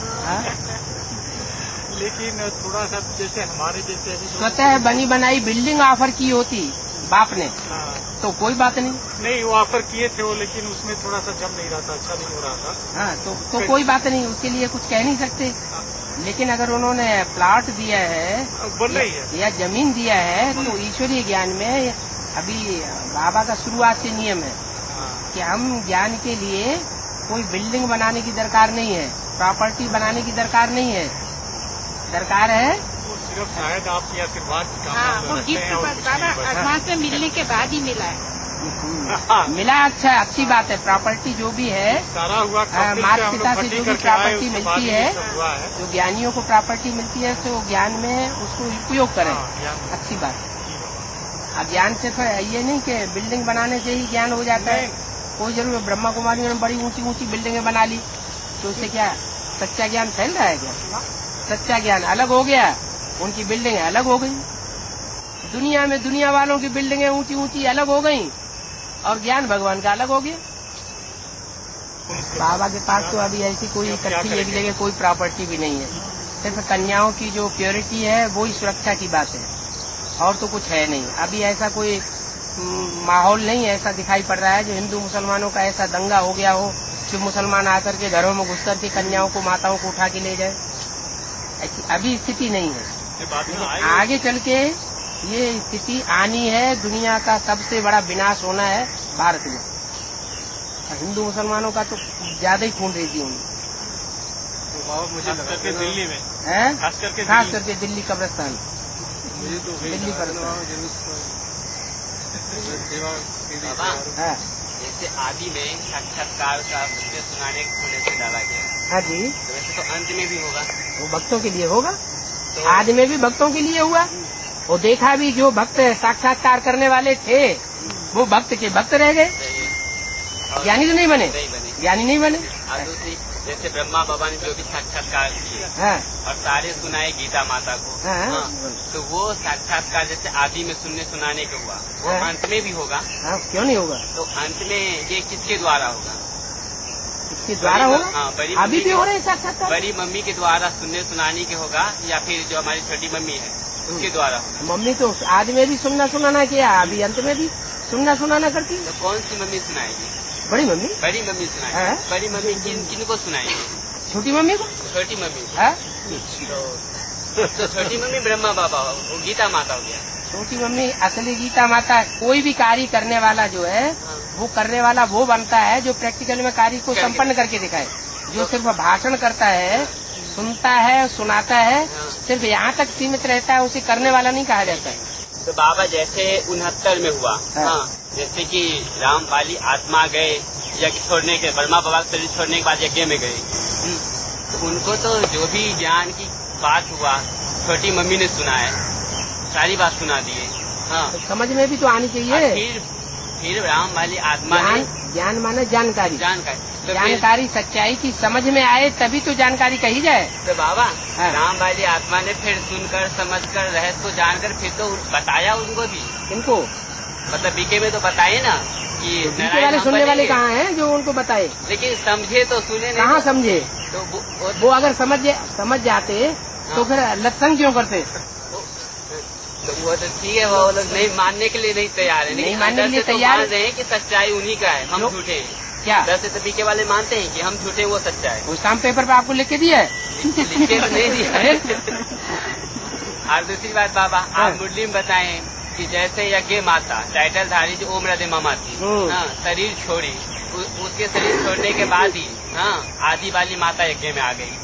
लेकिन थोड़ा सा जैसे हमारे जैसे स्वतः बनी बनाई बिल्डिंग ऑफर की होती बाप ने, तो कोई बात नहीं। वो ऑफर किए थे वो, लेकिन उसमें थोड़ा सा जम नहीं रहा था, अच्छा नहीं हो रहा था। हाँ, तो कोई बात नहीं, उसके लिए कुछ कह नहीं सकते। लेकिन अगर उन्होंने प्लॉट दिया है बन रही है या जमीन दिया है तो ईश्वरीय ज्ञान में अभी बाबा का शुरुआत से नियम है कि हम ज्ञान के लिए कोई बिल्डिंग बनाने की दरकार नहीं है, प्रॉपर्टी बनाने की दरकार नहीं है, दरकार है सिर्फ शायद आपकी आशीर्वाद की वो गिफ्ट बाबा एडवांस में मिलने के बाद ही मिला है। मिला। अच्छा, अच्छी बात है। प्रॉपर्टी जो भी है सारा हुआ, माता पिता से जो भी प्रॉपर्टी मिलती है, जो ज्ञानियों को प्रॉपर्टी मिलती है तो ज्ञान में उसको उपयोग करें, अच्छी बात। अब ज्ञान से तो ये नहीं कि बिल्डिंग बनाने से ही ज्ञान हो जाता है। कोई जरूर ब्रह्मा कुमारी ने बड़ी ऊंची ऊंची बिल्डिंगें बना ली तो उससे क्या सच्चा ज्ञान फैल रहा है क्या? सच्चा ज्ञान अलग हो गया, उनकी बिल्डिंगें अलग हो गई। दुनिया में दुनिया वालों की बिल्डिंगें ऊंची ऊंची अलग हो गई और ज्ञान भगवान का अलग हो गया। बाबा के पास तो अभी ऐसी कोई इकट्ठी एक जगह कोई प्रॉपर्टी भी नहीं है, सिर्फ कन्याओं की जो प्योरिटी है वो ही सुरक्षा की बात है। और तो कुछ है नहीं। अभी ऐसा कोई माहौल नहीं ऐसा दिखाई पड़ रहा है जो हिंदू मुसलमानों का ऐसा दंगा हो गया हो कि मुसलमान आकर के घरों में घुस करके कन्याओं को माताओं को उठा के ले जाए। ऐसी अभी स्थिति नहीं है। आगे चल के ये स्थिति आनी है। दुनिया का सबसे बड़ा विनाश होना है भारत में। हिंदू मुसलमानों का तो ज्यादा ही खून रेजी होंगे। मुझे करके दिल्ली में है, खास करके दिल्ली कब्रिस्तान, दिल्ली जैसे आदि में साक्षात्कार का सत्य सुनाने होने से डाला गया। हाँ जी, तो वैसे तो अंत में भी होगा, वो भक्तों के लिए होगा। तो आदि में भी भक्तों के लिए हुआ। वो देखा भी जो भक्त साक्षात्कार करने वाले थे वो भक्त के भक्त रह गए, ज्ञानी तो नहीं बने, ज्ञानी नहीं बने। और दूसरी जैसे ब्रह्मा बाबा ने जो भी साक्षात्कार किए और सारे सुनाए गीता माता को, तो वो साक्षात्कार जैसे आदि में सुनने सुनाने के हुआ, वो अंत में भी होगा। क्यों नहीं होगा? तो अंत में ये किसके द्वारा होगा? किसके द्वारा होगा? हाँ, बड़ी अभी भी हो रहे हैं साक्षात्कार। बड़ी मम्मी के द्वारा सुनने सुनाने के होगा या फिर जो हमारी छोटी मम्मी है उसके द्वारा होगा? मम्मी तो आदि में भी सुनना सुनाना किया, अभी अंत में भी सुनना सुनाना करती। तो कौन सी मम्मी सुनाएगी? बड़ी मम्मी। बड़ी मम्मी सुनाएगी। बड़ी मम्मी किन को सुनाएगी? छोटी मम्मी को। छोटी मम्मी तो छोटी मम्मी ब्रह्मा बाबा, वो गीता माता हो गया। छोटी मम्मी असली गीता माता। कोई भी कार्य करने वाला जो है वो करने वाला वो बनता है जो प्रैक्टिकल में कार्य को संपन्न करके दिखाए। जो सिर्फ भाषण करता है, सुनता है, सुनाता है, सिर्फ यहाँ तक सीमित रहता है, उसे करने वाला नहीं कहा जाता है। तो बाबा जैसे 69 में हुआ, जैसे कि राम वाली आत्मा गए यज्ञ छोड़ने के, ब्रह्मा बाबा शरीर छोड़ने के बाद यज्ञ में गए, तो उनको तो जो भी ज्ञान की बात हुआ छोटी मम्मी ने सुना है, सारी बात सुना दिए। तो समझ में भी तो आनी चाहिए। फिर राम वाली आत्मा ने ज्ञान माने जानकारी, तो जानकारी सच्चाई की समझ में आए तभी तो जानकारी कही जाए। तो बाबा राम वाली आत्मा ने फिर सुनकर समझकर रहस्य को जानकर फिर तो बताया उनको भी। इनको मतलब बीके में तो बताए ना कि बीके वाले सुनने वाले कहाँ हैं जो उनको बताए? लेकिन समझे तो सुने कहाँ समझे? तो वो अगर समझ जाते तो फिर लत्संग क्यों करते? तो वो तो ठीक है, वो लोग नहीं मानने के लिए नहीं तैयार है। नहीं मानने के लिए तैयार है कि सच्चाई उन्हीं का है, हम झूठे हैं। क्या 10 बीके वाले मानते हैं कि हम झूठे, वो सच्चा है। वो स्टाम्प पेपर पे आपको लिख के दिया है? लिख के तो नहीं दिया है। और दूसरी बात बाबा, आप मुरली में बताएं कि जैसे यज्ञ माता टाइटल धारी जो ओम राधे मामा थी, शरीर छोड़ी, उसके शरीर छोड़ने के बाद ही आदि वाली माता यज्ञ में आ गई।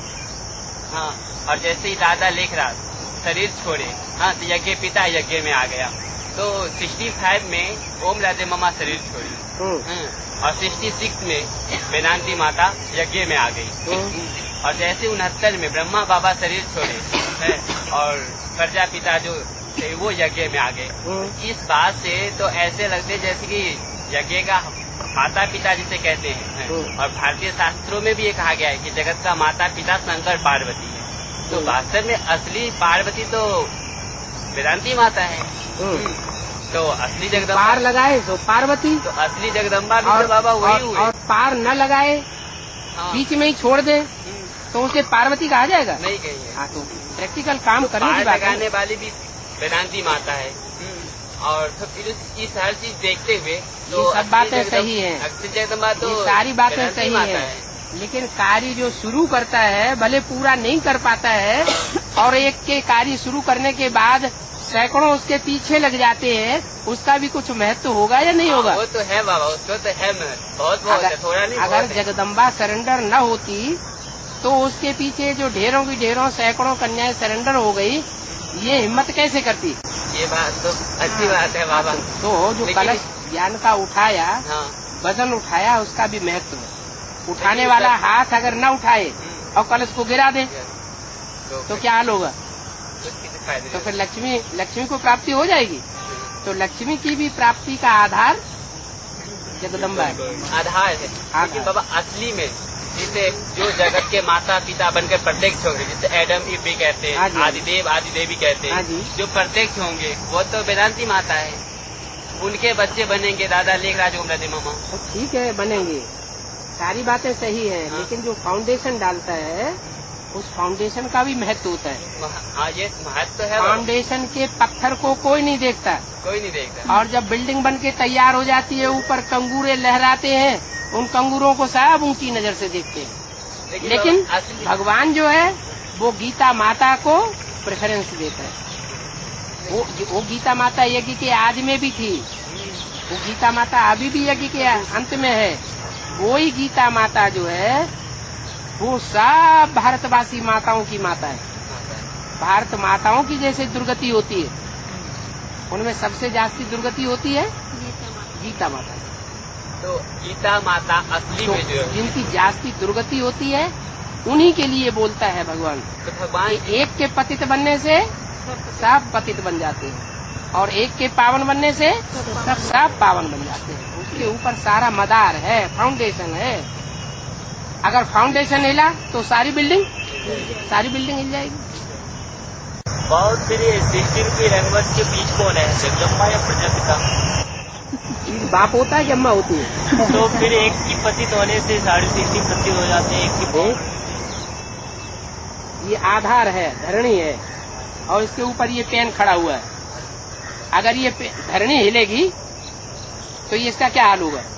और जैसे ही दादा लेखराज शरीर छोड़े, तो यज्ञ पिता यज्ञ में आ गया। तो 65 में ओम राधे मामा शरीर छोड़ी और 66 में वेदांती माता यज्ञ में आ गई। और जैसे 69 में ब्रह्मा बाबा शरीर छोड़े और प्रजापिता जो थे वो यज्ञ में आ गए। इस बात से तो ऐसे लगते जैसे कि यज्ञ का माता पिता जिसे कहते हैं। और भारतीय शास्त्रों में भी ये कहा गया है कि जगत का माता पिता शंकर पार्वती है। तो वास्तव में असली पार्वती तो वेदांती माता है। तो असली जगदम्बा पार लगाए तो पार्वती, तो असली जगदम्बा भी तो बाबा वही हुई। और पार न लगाए, बीच में ही छोड़ दे तो उसे पार्वती कहा जाएगा? नहीं कहिए। हाँ, तो प्रैक्टिकल काम करने की बात लगाने वाली भी वेदांती माता है। और तो फिर इस हर चीज देखते हुए तो सब बातें सही है, असली जगदम्बा तो सारी बातें सही है। लेकिन कार्य जो शुरू करता है भले पूरा नहीं कर पाता है, और एक के कार्य शुरू करने के बाद सैकड़ों उसके पीछे लग जाते हैं, उसका भी कुछ महत्व होगा या नहीं होगा? वो तो है बाबा, उसको तो है महत्व, बहुत है, थोड़ा नहीं। अगर जगदम्बा सरेंडर न होती तो उसके पीछे जो ढेरों की ढेरों सैकड़ों कन्याएं सरेंडर हो गई, ये हिम्मत कैसे करती? ये बात तो अच्छी बात है बाबा। तो जो कलश ज्ञान का उठाया, वजन उठाया, उसका भी महत्व है। उठाने वाला हाथ अगर न उठाए और कलश को गिरा दे तो क्या हाल होगा? तो फिर लक्ष्मी को प्राप्ति हो जाएगी। तो लक्ष्मी की भी प्राप्ति का आधार जगदम्बा है, आधार है। लेकिन बाबा असली में जिसे जो जगत के माता पिता बनकर प्रत्यक्ष होंगे, जिसे एडम इव भी कहते हैं, आदिदेव आदिदेवी कहते हैं, जो प्रत्यक्ष होंगे वो तो वेदांती माता है। उनके बच्चे बनेंगे दादा लेखराज ओम राधे मामा। ठीक है, बनेंगे, सारी बातें सही है। लेकिन जो फाउंडेशन डालता है उस फाउंडेशन का भी महत्व होता है। हाँ, ये महत्व है। फाउंडेशन के पत्थर को कोई नहीं देखता, कोई नहीं देखता। और जब बिल्डिंग बन के तैयार हो जाती है, ऊपर कंगूरे लहराते हैं, उन कंगूरों को सब ऊंची नजर से देखते हैं। लेकिन भगवान जो है वो गीता माता को प्रेफरेंस देता है। वो गीता माता यज्ञ के आज में भी थी, वो गीता माता अभी भी यज्ञ के अंत में है। वही गीता माता जो है वो सब भारतवासी माताओं की माता है। भारत माताओं की जैसे दुर्गति होती है, उनमें सबसे जास्ती दुर्गति होती है गीता माता। तो गीता माता असली में जो है जिनकी जास्ती दुर्गति होती है उन्हीं के लिए बोलता है भगवान। तो भगवान एक के पतित बनने से सब पतित बन जाते हैं, और एक के पावन बनने से सब पावन बन जाते हैं। उसके ऊपर सारा मदार है, फाउंडेशन है। अगर फाउंडेशन हिला तो सारी बिल्डिंग हिल जाएगी। बहुत फिर सृष्टि रूपी रंगवत के बीच कौन है, जगदम्बा या प्रजापिता? बाप होता है कि अम्मा होती है? तो फिर एक की पतित होने से सारी सृष्टि पतित हो जाते हैं, एक की ये आधार है, धरणी है, और इसके ऊपर ये पेन खड़ा हुआ है। अगर ये धरणी हिलेगी तो ये इसका क्या हाल होगा?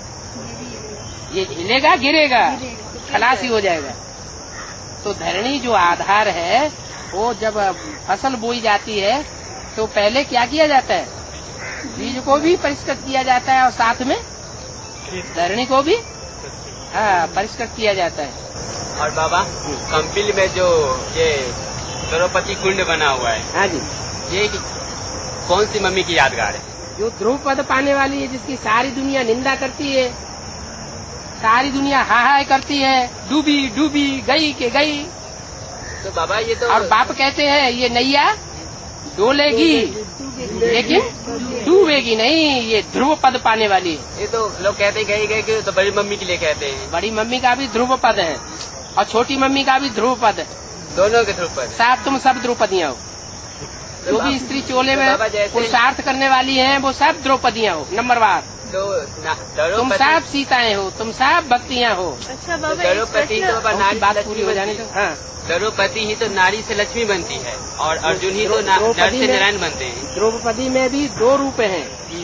ये हिलेगा, गिरेगा, खलासी हो जाएगा। तो धरणी जो आधार है, वो जब फसल बोई जाती है तो पहले क्या किया जाता है? बीज को भी परिष्कृत किया जाता है, और साथ में धरणी को भी परिष्कृत किया जाता है। और बाबा, कंपिल में जो ये द्रौपदी कुंड बना हुआ है, हाँ जी, ये कौन सी मम्मी की यादगार है? जो द्रौपद पाने वाली है, जिसकी सारी दुनिया निंदा करती है, सारी दुनिया हाहाय करती है, डूबी डूबी गई के गई। तो बाबा ये तो, और बाप कहते हैं ये नैया डोलेगी लेकिन डूबेगी नहीं, ये ध्रुव पद पाने वाली है। ये तो लोग कहते गए गए कि तो बड़ी मम्मी के लिए कहते हैं। बड़ी मम्मी का भी ध्रुव पद है और छोटी मम्मी का भी ध्रुव पद है, दोनों के ध्रुव पद। साथ तुम सब द्रौपदियाँ हो। जो भी स्त्री चोले में पुरुषार्थ करने वाली हैं, वो सब द्रौपदियाँ हो, नंबरवार। तो तुम सब सीताएं हो, तुम सब भक्तियाँ हो। अच्छा बाबा, द्रौपदी तो नारी बात पूरी हो जाने दो। हाँ, द्रौपदी ही तो नारी से लक्ष्मी बनती है, और अर्जुन ही तो नर से नारायण बनते हैं। द्रौपदी में भी दो रूप हैं,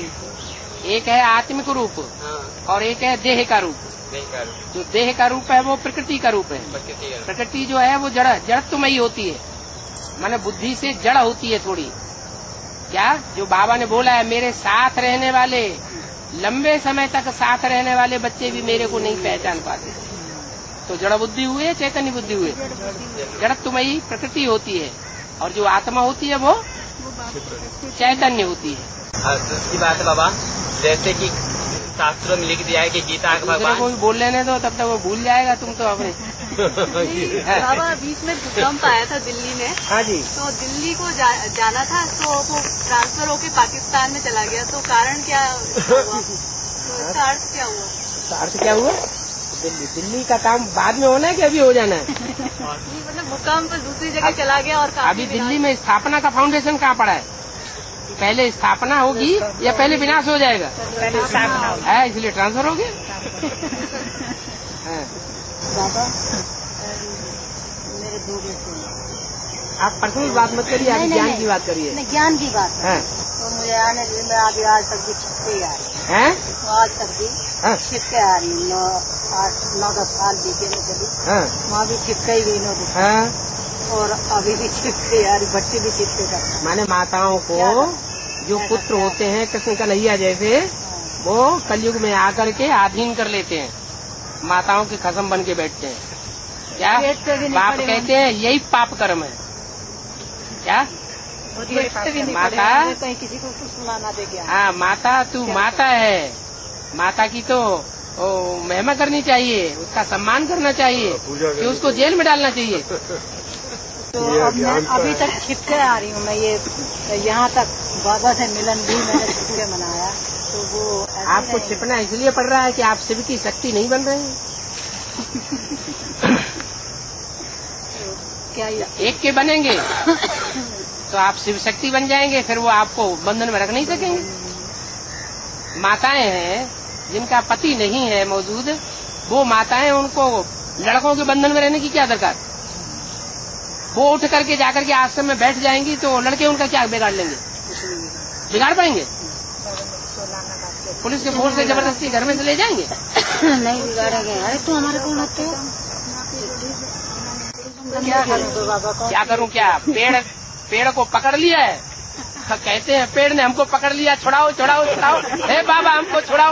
एक है आत्मिक रूप और एक है देह का रूप। जो देह का रूप है वो प्रकृति का रूप है। प्रकृति जो है वो जड़त्वमयी होती है, माने बुद्धि से जड़ होती है थोड़ी। क्या जो बाबा ने बोला है, मेरे साथ रहने वाले, लंबे समय तक साथ रहने वाले बच्चे भी मेरे को नहीं पहचान पाते। तो जड़ बुद्धि हुए, चैतन्य बुद्धि हुए। जड़त्वमयी प्रकृति होती है, और जो आत्मा होती है वो चैतन्य होती है। दूसरी बात है बाबा, जैसे कि शास्त्रों में लिख दिया है कि गीता का भगवान को भी बोल लेने दो, तब तक वो भूल जाएगा तुम तो अपने। बाबा, बीच में भूकंप आया था दिल्ली में। हाँ जी। तो दिल्ली को जाना था, तो वो ट्रांसफर होके पाकिस्तान में चला गया, तो कारण क्या हुआ? तो इसका अर्थ क्या हुआ? अर्थ क्या हुआ? दिल्ली का काम बाद में होना है कि अभी हो जाना है? मतलब भूकंप दूसरी जगह चला गया, और अभी दिल्ली में स्थापना का फाउंडेशन कहाँ पड़ा है? पहले स्थापना होगी या पहले विनाश हो जाएगा? पहले स्थापना है, इसलिए ट्रांसफर हो गया। मेरे दो बेटे। आप पर्सनल बात मत करिए, आप ज्ञान की बात करिए। ज्ञान की बात है। तो मुझे आने आज तक भी छिपके आ रही है, आज तक भी छिपके आ रही। 9-10 साल बीते में चली, वहाँ भी छिपके ही गई 9-10, और अभी भी छिपके आ रही, बच्चे भी छिपके का। माने माताओं को जो पुत्र होते हैं कृष्ण कन्हैया जैसे, वो कलयुग में आकर के आधीन कर लेते हैं, माताओं के खसम बन के बैठते हैं। क्या बाप कहते हैं यही पाप कर्म है। क्या माता कहीं किसी को कुछ सुनाना दे गया। हाँ, माता तू माता है, माता की तो महिमा करनी चाहिए, उसका सम्मान करना चाहिए, कि उसको जेल में डालना चाहिए। तो अब मैं अभी तक छिपके आ रही हूँ। मैं ये यहाँ तक बाबा से मिलन भी मैंने छिपके मनाया, तो वो आपको छिपना इसलिए पड़ रहा है कि आप शिव की शक्ति नहीं बन रहे हैं। क्या एक के बनेंगे तो आप शिव शक्ति बन जाएंगे, फिर वो आपको बंधन में रख नहीं सकेंगे। माताएं हैं जिनका पति नहीं है मौजूद, वो माताएं, उनको लड़कों के बंधन में रहने की क्या दरकार? वो उठ करके जाकर के आश्रम में बैठ जाएंगी तो लड़के उनका क्या बिगाड़ लेंगे? बिगाड़ पाएंगे? पुलिस के फोर्स से जबरदस्ती घर में से ले जाएंगे? नहीं बिगाड़ेंगे। अरे तो हमारे कौन आते हो? क्या करूं? क्या पेड़ को पकड़ लिया है? कहते हैं पेड़ ने हमको पकड़ लिया, छुड़ाओ छुड़ाओ छुड़ाओ, हे बाबा हमको छुड़ाओ।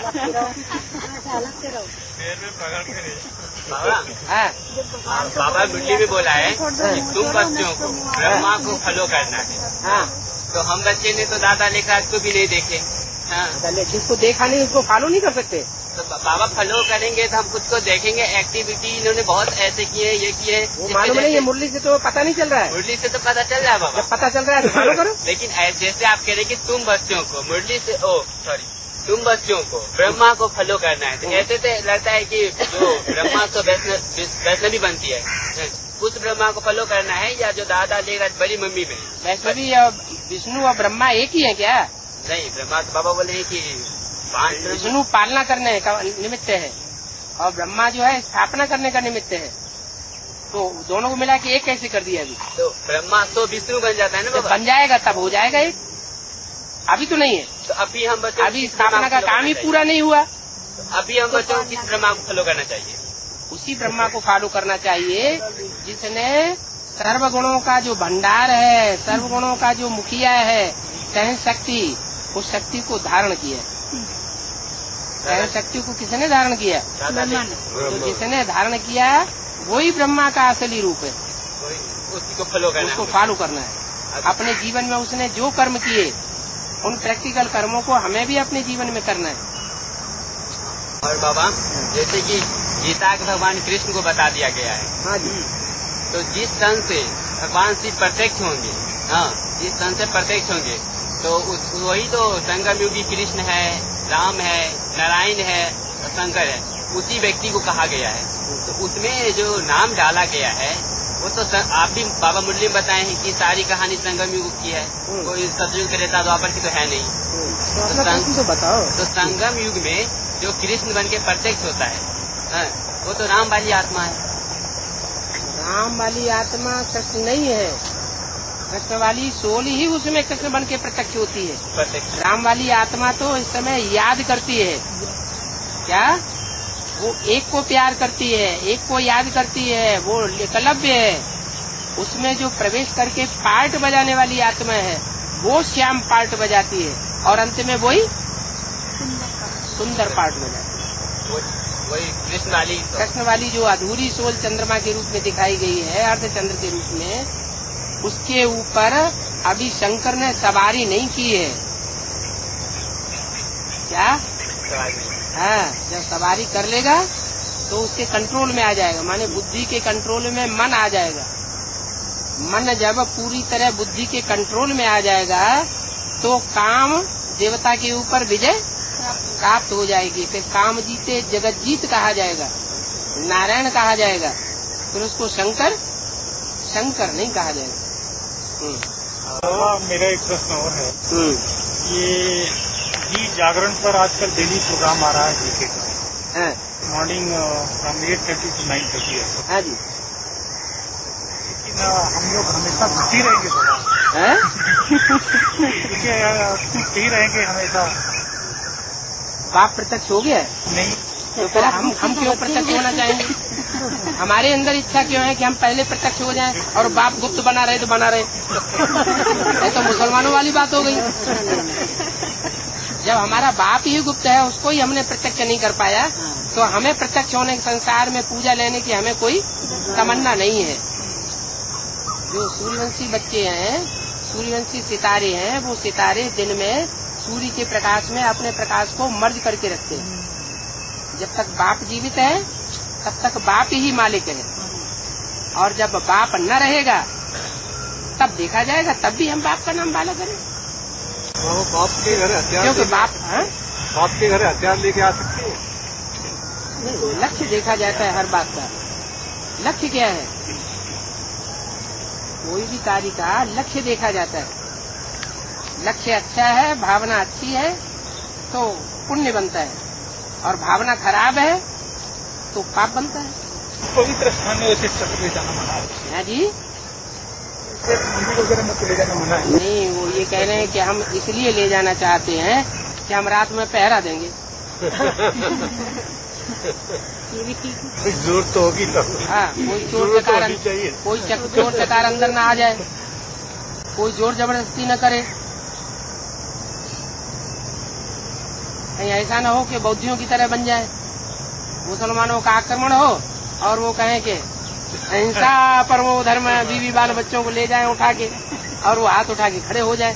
बाबा मुरली में बोला है कि तुम बच्चों को ब्रह्मा को फॉलो करना है। हाँ, तो हम बच्चे ने तो दादा लेखराज को भी नहीं देखे। हाँ, जिसको देखा नहीं उसको फॉलो नहीं कर सकते। तो बाबा फॉलो करेंगे तो हम खुद को देखेंगे। एक्टिविटी इन्होंने बहुत ऐसे किए, ये किए। मालूम नहीं है, मुरली से तो पता नहीं चल रहा है। मुरली से तो पता चल रहा है बाबा। जब पता चल रहा है तो फॉलो करो। लेकिन जैसे आप कह रहे कि तुम बच्चों को मुरली से तुम बच्चों को ब्रह्मा को फॉलो करना है, तो ऐसे तो लगता है कि जो ब्रह्मा तो वैष्णवी बनती है, उस ब्रह्मा को फॉलो करना है, या जो दादा लेगा बड़ी मम्मी में वैष्णवी विष्णु और ब्रह्मा एक ही है क्या? नहीं, ब्रह्मा तो बाबा बोले कि विष्णु पालना करने का निमित्त है और ब्रह्मा जो है स्थापना करने का निमित्त है। तो दोनों को मिला के एक कैसे कर दिया अभी? तो ब्रह्मा तो विष्णु बन जाता है ना बाबा। बन जाएगा तब हो जाएगा एक, अभी तो नहीं है। तो अभी हम बच्चों अभी स्थापना का काम ही पूरा नहीं हुआ। तो अभी हम बच्चों को किस ब्रह्मा को फॉलो करना चाहिए? उसी ब्रह्मा को फॉलो करना चाहिए जिसने सर्वगुणों का जो भंडार है, सर्वगुणों का जो मुखिया है, सहन शक्ति, उस शक्ति को धारण किया। सहन शक्ति को किसने धारण किया? तो जिसने धारण किया वही ब्रह्मा का असली रूप है। उसी को फॉलो करना, उसको फॉलो करना है। अपने जीवन में उसने जो कर्म किए उन प्रैक्टिकल कर्मों को हमें भी अपने जीवन में करना है। और बाबा जैसे कि गीता के भगवान कृष्ण को बता दिया गया है। हाँ जी। तो जिस तन से भगवान श्री प्रत्यक्ष होंगे, हाँ, जिस तन से प्रत्यक्ष होंगे तो वही तो संगम युगी कृष्ण है, राम है, नारायण है, शंकर है, उसी व्यक्ति को कहा गया है। तो उसमें जो नाम डाला गया है वो तो आप भी बाबा मुरली में बताए हैं कि सारी कहानी संगम युग की है, कोई सतयुग त्रेता द्वापर की तो है नहीं। तो बताओ। तो संगम युग में जो कृष्ण बन के प्रत्यक्ष होता है, वो तो राम वाली आत्मा है। राम वाली आत्मा कृष्ण नहीं है, कृष्ण वाली सोल ही उसमें कृष्ण बन के प्रत्यक्ष होती है। राम वाली आत्मा तो इस समय याद करती है। क्या? वो एक को प्यार करती है, एक को याद करती है, वो एकलव्य है। उसमें जो प्रवेश करके पार्ट बजाने वाली आत्मा है वो श्याम पार्ट बजाती है और अंत में वही सुंदर पार्ट बजाती है। वही कृष्ण वाली जो अधूरी सोल चंद्रमा के रूप में दिखाई गई है, अर्धचंद्र के रूप में, उसके ऊपर अभी शंकर ने सवारी नहीं की है। क्या? हाँ, जब सवारी कर लेगा तो उसके कंट्रोल में आ जाएगा, माने बुद्धि के कंट्रोल में मन आ जाएगा। मन जब पूरी तरह बुद्धि के कंट्रोल में आ जाएगा तो काम देवता के ऊपर विजय प्राप्त हो जाएगी। फिर काम जीते जगत जीत कहा जाएगा, नारायण कहा जाएगा, फिर उसको शंकर नहीं कहा जाएगा। मेरा एक प्रश्न और है, ये जी जागरण पर आजकल डेली प्रोग्राम आ रहा है जीके का, मॉर्निंग फ्रॉम 8:30 to 9:30 है। हाँ जी। लेकिन हम लोग हमेशा घुसी रहेंगे बाबा, घुसी रहेंगे हमेशा। बाप प्रत्यक्ष हो गया नहीं तो फिर हम क्यों प्रत्यक्ष होना चाहेंगे? हमारे अंदर इच्छा क्यों है कि हम पहले प्रत्यक्ष हो जाएं और बाप गुप्त बना रहे तो बना रहे? ये तो मुसलमानों वाली बात हो गई। जब हमारा बाप ही गुप्त है, उसको ही हमने प्रत्यक्ष नहीं कर पाया, तो हमें प्रत्यक्ष होने के संसार में पूजा लेने की हमें कोई तमन्ना नहीं है। जो सूर्यवंशी बच्चे हैं, सूर्यवंशी सितारे हैं, वो सितारे दिन में सूर्य के प्रकाश में अपने प्रकाश को मर्ज करके रखते हैं। जब तक बाप जीवित है तब तक बाप ही मालिक है, और जब बाप न रहेगा तब देखा जाएगा, तब भी हम बाप का नाम बाला करें। बाप के घर हथियार, क्योंकि बाप के घर हथियार लेके आ सकते हैं। नहीं, लक्ष्य देखा जाता है हर बात का। लक्ष्य क्या है? कोई भी कार्य का लक्ष्य देखा जाता है। लक्ष्य अच्छा है, भावना अच्छी है तो पुण्य बनता है, और भावना खराब है तो पाप बनता है। पवित्र स्थान में वैसे चक्र जाना मना है जी। मंदिर वगैरह मत ले जाना मना है। नहीं, वो ये कह रहे हैं कि हम इसलिए ले जाना चाहते हैं कि हम रात में पहरा देंगे। ये भी ठीक है। जरूरत तो होगी तब। हाँ, कोई चोर चकार अंदर ना आ जाए, कोई जोर जबरदस्ती न करे। कहीं ऐसा न हो कि बौद्धियों की तरह बन जाए, मुसलमानों का आक्रमण हो और वो कहें कि अहिंसा परमो धर्म, बीवी बाल बच्चों को ले जाए उठा के और वो हाथ उठा के खड़े हो जाए।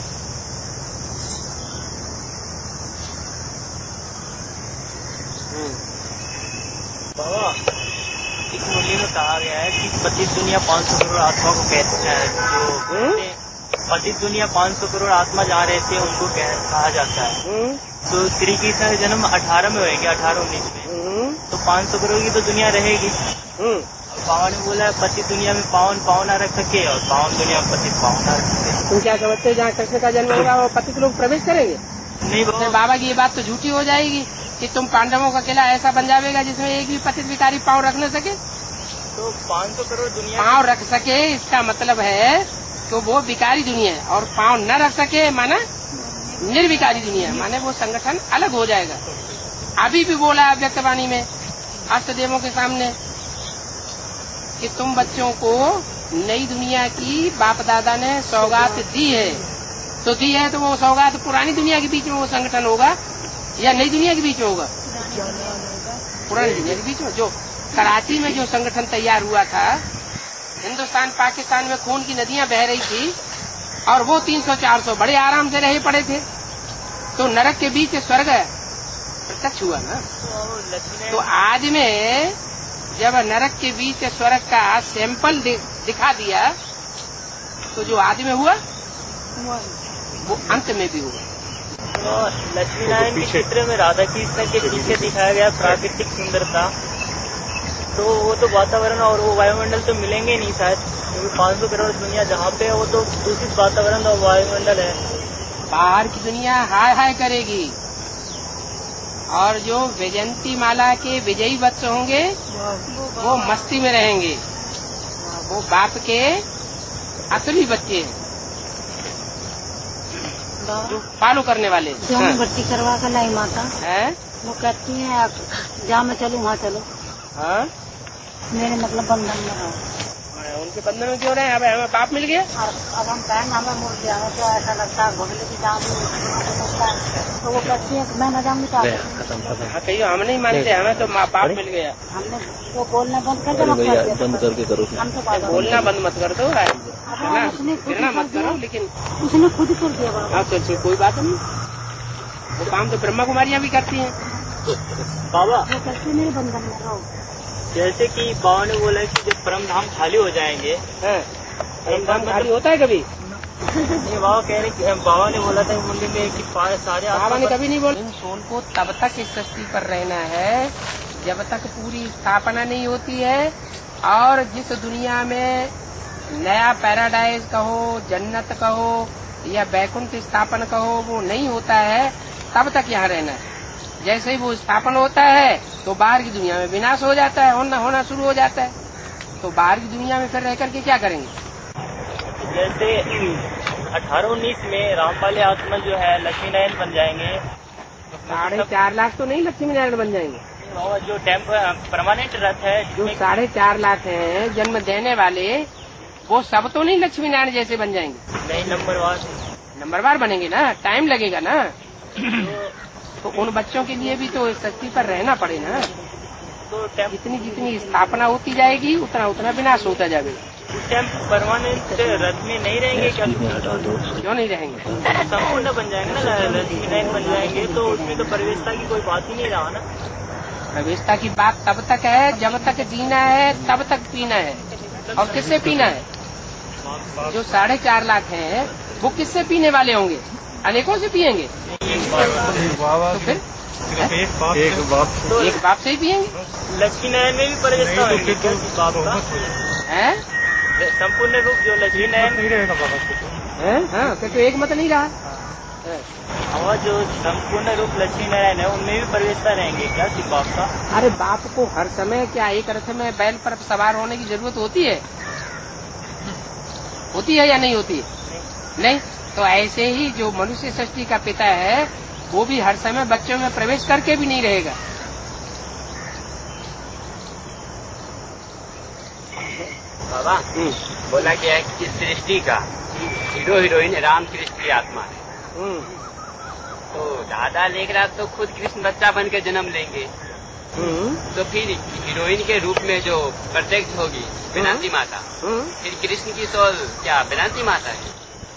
बाबा, इस मुरली में कहा गया है कि पतित दुनिया 500 करोड़ आत्मा को कहते हैं, जो पतित दुनिया 500 करोड़ आत्मा जहाँ रहते हैं उनको कहा जाता है। तो श्री कृष्ण का जन्म 18 में होएंगे, 18-19 में, तो 500 करोड़ की तो दुनिया रहेगी। बाबा ने बोला पतित दुनिया में पावन ना रख सके और पावन दुनिया में पतित पावन ना रख सके। तुम क्या समझते हो जहाँ कृष्ण का जन्म होगा वो पतित लोग प्रवेश करेंगे? नहीं बाबा की ये बात तो झूठी हो जाएगी कि तुम पांडवों का किला ऐसा बन जाएगा जिसमें एक भी पतित विकारी पाँव रख न सके। तो 500 करोड़ दुनिया पाँव रख सके इसका मतलब है कि वो विकारी दुनिया है, और पाँव न रख सके माना निर्विकारी दुनिया, माने वो संगठन अलग हो जाएगा। अभी भी बोला है व्यक्तवाणी में अष्टदेवों के सामने कि तुम बच्चों को नई दुनिया की बाप दादा ने सौगात दी है, तो दी है तो वो सौगात पुरानी दुनिया के बीच में वो संगठन होगा या नई दुनिया के बीच में होगा? पुरानी दुनिया के बीच में। जो कराची में जो संगठन तैयार हुआ था, हिंदुस्तान पाकिस्तान में खून की नदियां बह रही थी और वो 300-400 बड़े आराम से रहे पड़े थे, तो नरक के बीच स्वर्ग प्रत्यक्ष हुआ ना। तो आज में जब नरक के बीच स्वर्ग का सैंपल दिखा दिया तो जो आज में हुआ वो अंत में भी हुआ। तो लक्ष्मी नारायण के चित्र में राधा कृष्ण के पीछे दिखाया गया प्राकृतिक सुंदरता, तो वो तो वातावरण और वो वायुमंडल तो मिलेंगे नहीं शायद, क्योंकि 500 करोड़ दुनिया जहाँ पे है वो तो दूषित वातावरण और वायुमंडल है। बाहर की दुनिया हाय हाय करेगी और जो वैजयंती माला के विजयी वत्स होंगे वो मस्ती में रहेंगे, वो बाप के असली बच्चे हैं जो फॉलो करने वाले। जो भर्ती करवा कर लाई माता है, वो कहती है जहाँ मैं चलूँ वहाँ चलो। हाँ, मेरे मतलब बंधन में रहो। उनके बंधन में क्यों रहे? अब हमें पाप मिल गया। अब हम कहेंगे हमें मुड़ गया, हमें तो ऐसा लगता है भगले की जाम तो वो कहती है मैं न जाऊंगी तो कहीं हम नहीं मानते, हमें तो पाप मिल गया। हमने तो बोलना बंद कर दिया, बंद करके करो। हम तो बोलना बंद मत कर दो, गिरना मत करो, लेकिन उसने खुद कर दिया। हाँ तो कोई बात नहीं, वो काम तो ब्रह्मा कुमारियाँ भी करती हैं। बाबा वो कहती है मेरे बंधन में रहो। जैसे कि बाबा ने बोला कि जब परम धाम खाली हो जाएंगे, परम धाम खाली होता है कभी? ये बाबा कह रहे, बाबा ने बोला था मुंडी में कि सारे बाबा ने कभी नहीं बोला। सोल को तब तक इस सृष्टि पर रहना है जब तक पूरी स्थापना नहीं होती है, और जिस दुनिया में नया पैराडाइज कहो, जन्नत कहो या बैकुंठ स्थापन कहो, वो नहीं होता है तब तक यहाँ रहना है। जैसे ही वो स्थापन होता है तो बाहर की दुनिया में विनाश हो जाता है, होना शुरू हो जाता है। तो बाहर की दुनिया में फिर रह करके क्या करेंगे? जैसे 18-19 में रामपाले आत्मा जो है लक्ष्मी नारायण बन जाएंगे। 4.5 लाख तो नहीं लक्ष्मी नारायण बन जाएंगे। और जो परमानेंट रथ है, जो 4.5 लाख हैं जन्म देने वाले, वो सब तो नहीं लक्ष्मी नारायण जैसे बन जाएंगे। नहीं, नंबरवार बनेंगे ना, टाइम लगेगा ना। तो उन बच्चों के लिए भी तो इस धरती पर रहना पड़े ना। तो जितनी स्थापना होती जाएगी उतना विनाश होता जाएगा। उस टाइम परमानेंट रथ में नहीं रहेंगे क्या? क्यों नहीं रहेंगे? संपूर्ण बन जाएंगे ना, लक्ष्मी नारायण बन जाएंगे, तो उसमें तो प्रवेशता की कोई बात ही नहीं रहा ना। प्रवेशता की बात तब तक है जब तक जीना है, तब तक पीना है। और किससे पीना है? जो 4.5 लाख हैं वो किससे पीने वाले होंगे? अनेकों से पियेंगे। तो फिर एक बाप से ही पियेंगे। लक्ष्मी नारायण में भी प्रवेशता होगी बाप का है? संपूर्ण रूप जो लक्ष्मी नारायण नहीं रहेगा बाबा है। हाँ, तो एक मत नहीं रहा। और जो संपूर्ण रूप लक्ष्मी नारायण है उनमें भी प्रवेशता रहेंगे क्या सिर्फ बाप का? अरे बाप को हर समय क्या एक रथ में बैल पर सवार होने की जरूरत होती है? होती है या नहीं होती? नहीं। तो ऐसे ही जो मनुष्य सृष्टि का पिता है वो भी हर समय बच्चों में प्रवेश करके भी नहीं रहेगा। बाबा बोला गया है कि सृष्टि का हीरो हीरोइन राम कृष्ण की आत्मा है। तो दादा लेखराज तो खुद कृष्ण बच्चा बन के जन्म लेंगे, तो फिर हीरोइन के रूप में जो प्रत्यक्ष होगी बेनाती माता, फिर कृष्ण की सोल क्या बेनाती माता है?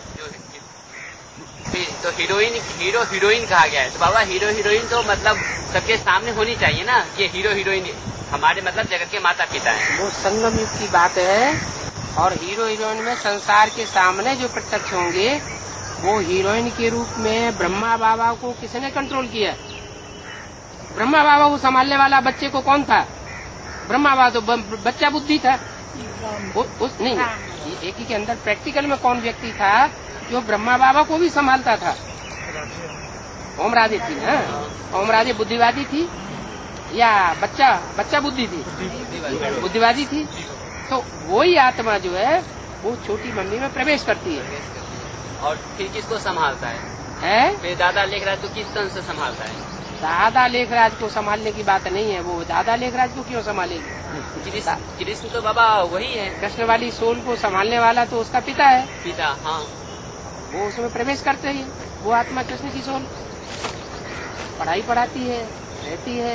तो हीरो हीरोइन कहा गया है। तो बाबा हीरो हीरोइन तो मतलब सबके सामने होनी चाहिए ना, ये हीरो हीरोइन हमारे मतलब जगत के माता पिता हैं। वो संगम युग की बात है। और हीरो हीरोइन में संसार के सामने जो प्रत्यक्ष होंगे वो हीरोइन के रूप में ब्रह्मा बाबा को किसने कंट्रोल किया? ब्रह्मा बाबा को संभालने वाला बच्चे को कौन था? ब्रह्मा बाबा तो बच्चा बुद्धि था। नहीं, एक ही के अंदर प्रैक्टिकल में कौन व्यक्ति था जो ब्रह्मा बाबा को भी संभालता था? ओम राधे थी ना। ओम राधे बुद्धिवादी थी या बच्चा बुद्धि थी? बुद्धिवादी थी। तो वही आत्मा जो है वो छोटी मम्मी में प्रवेश करती है। और फिर किसको संभालता है? फिर दादा लेखराज को किस सन से संभालता है? दादा लेखराज को संभालने की बात नहीं है। वो दादा लेखराज को क्यों संभालेगी? कृष्ण तो बाबा वही है। कृष्ण वाली सोल को संभालने वाला तो उसका पिता है। पिता, हाँ। वो उसमें प्रवेश करते ही वो आत्मा कृष्ण की सोल पढ़ाई पढ़ाती है, रहती है।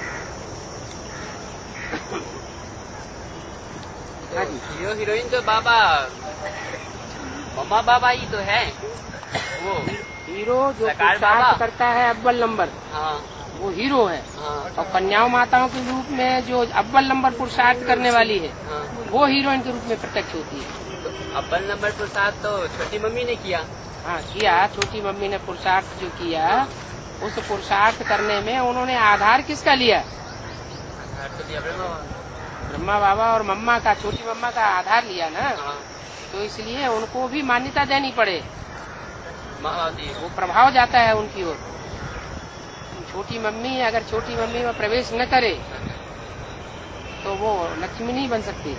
हीरो हीरोइन तो बाबा मम्मा बाबा ही तो है। वो हीरो जो पुरुषार्थ करता है अव्वल नंबर, हाँ, वो हीरो है। हाँ। और कन्याओं माताओं के रूप में जो अव्वल नंबर पुरुषार्थ करने वाली है, हाँ, वो हीरोइन के रूप में प्रत्यक्ष होती है। तो अव्वल नंबर पुरुषार्थ तो छोटी मम्मी ने किया। हाँ, किया। छोटी मम्मी ने पुरुषार्थ जो किया, उस पुरुषार्थ करने में उन्होंने आधार किसका लिया? आधार तो लिया ब्रह्मा बाबा और मम्मा का, छोटी मम्मा का आधार लिया ना। हाँ। तो इसलिए उनको भी मान्यता देनी पड़े, वो प्रभाव जाता है उनकी ओर। छोटी मम्मी अगर छोटी मम्मी में प्रवेश न करे तो वो लक्ष्मी नहीं बन सकती।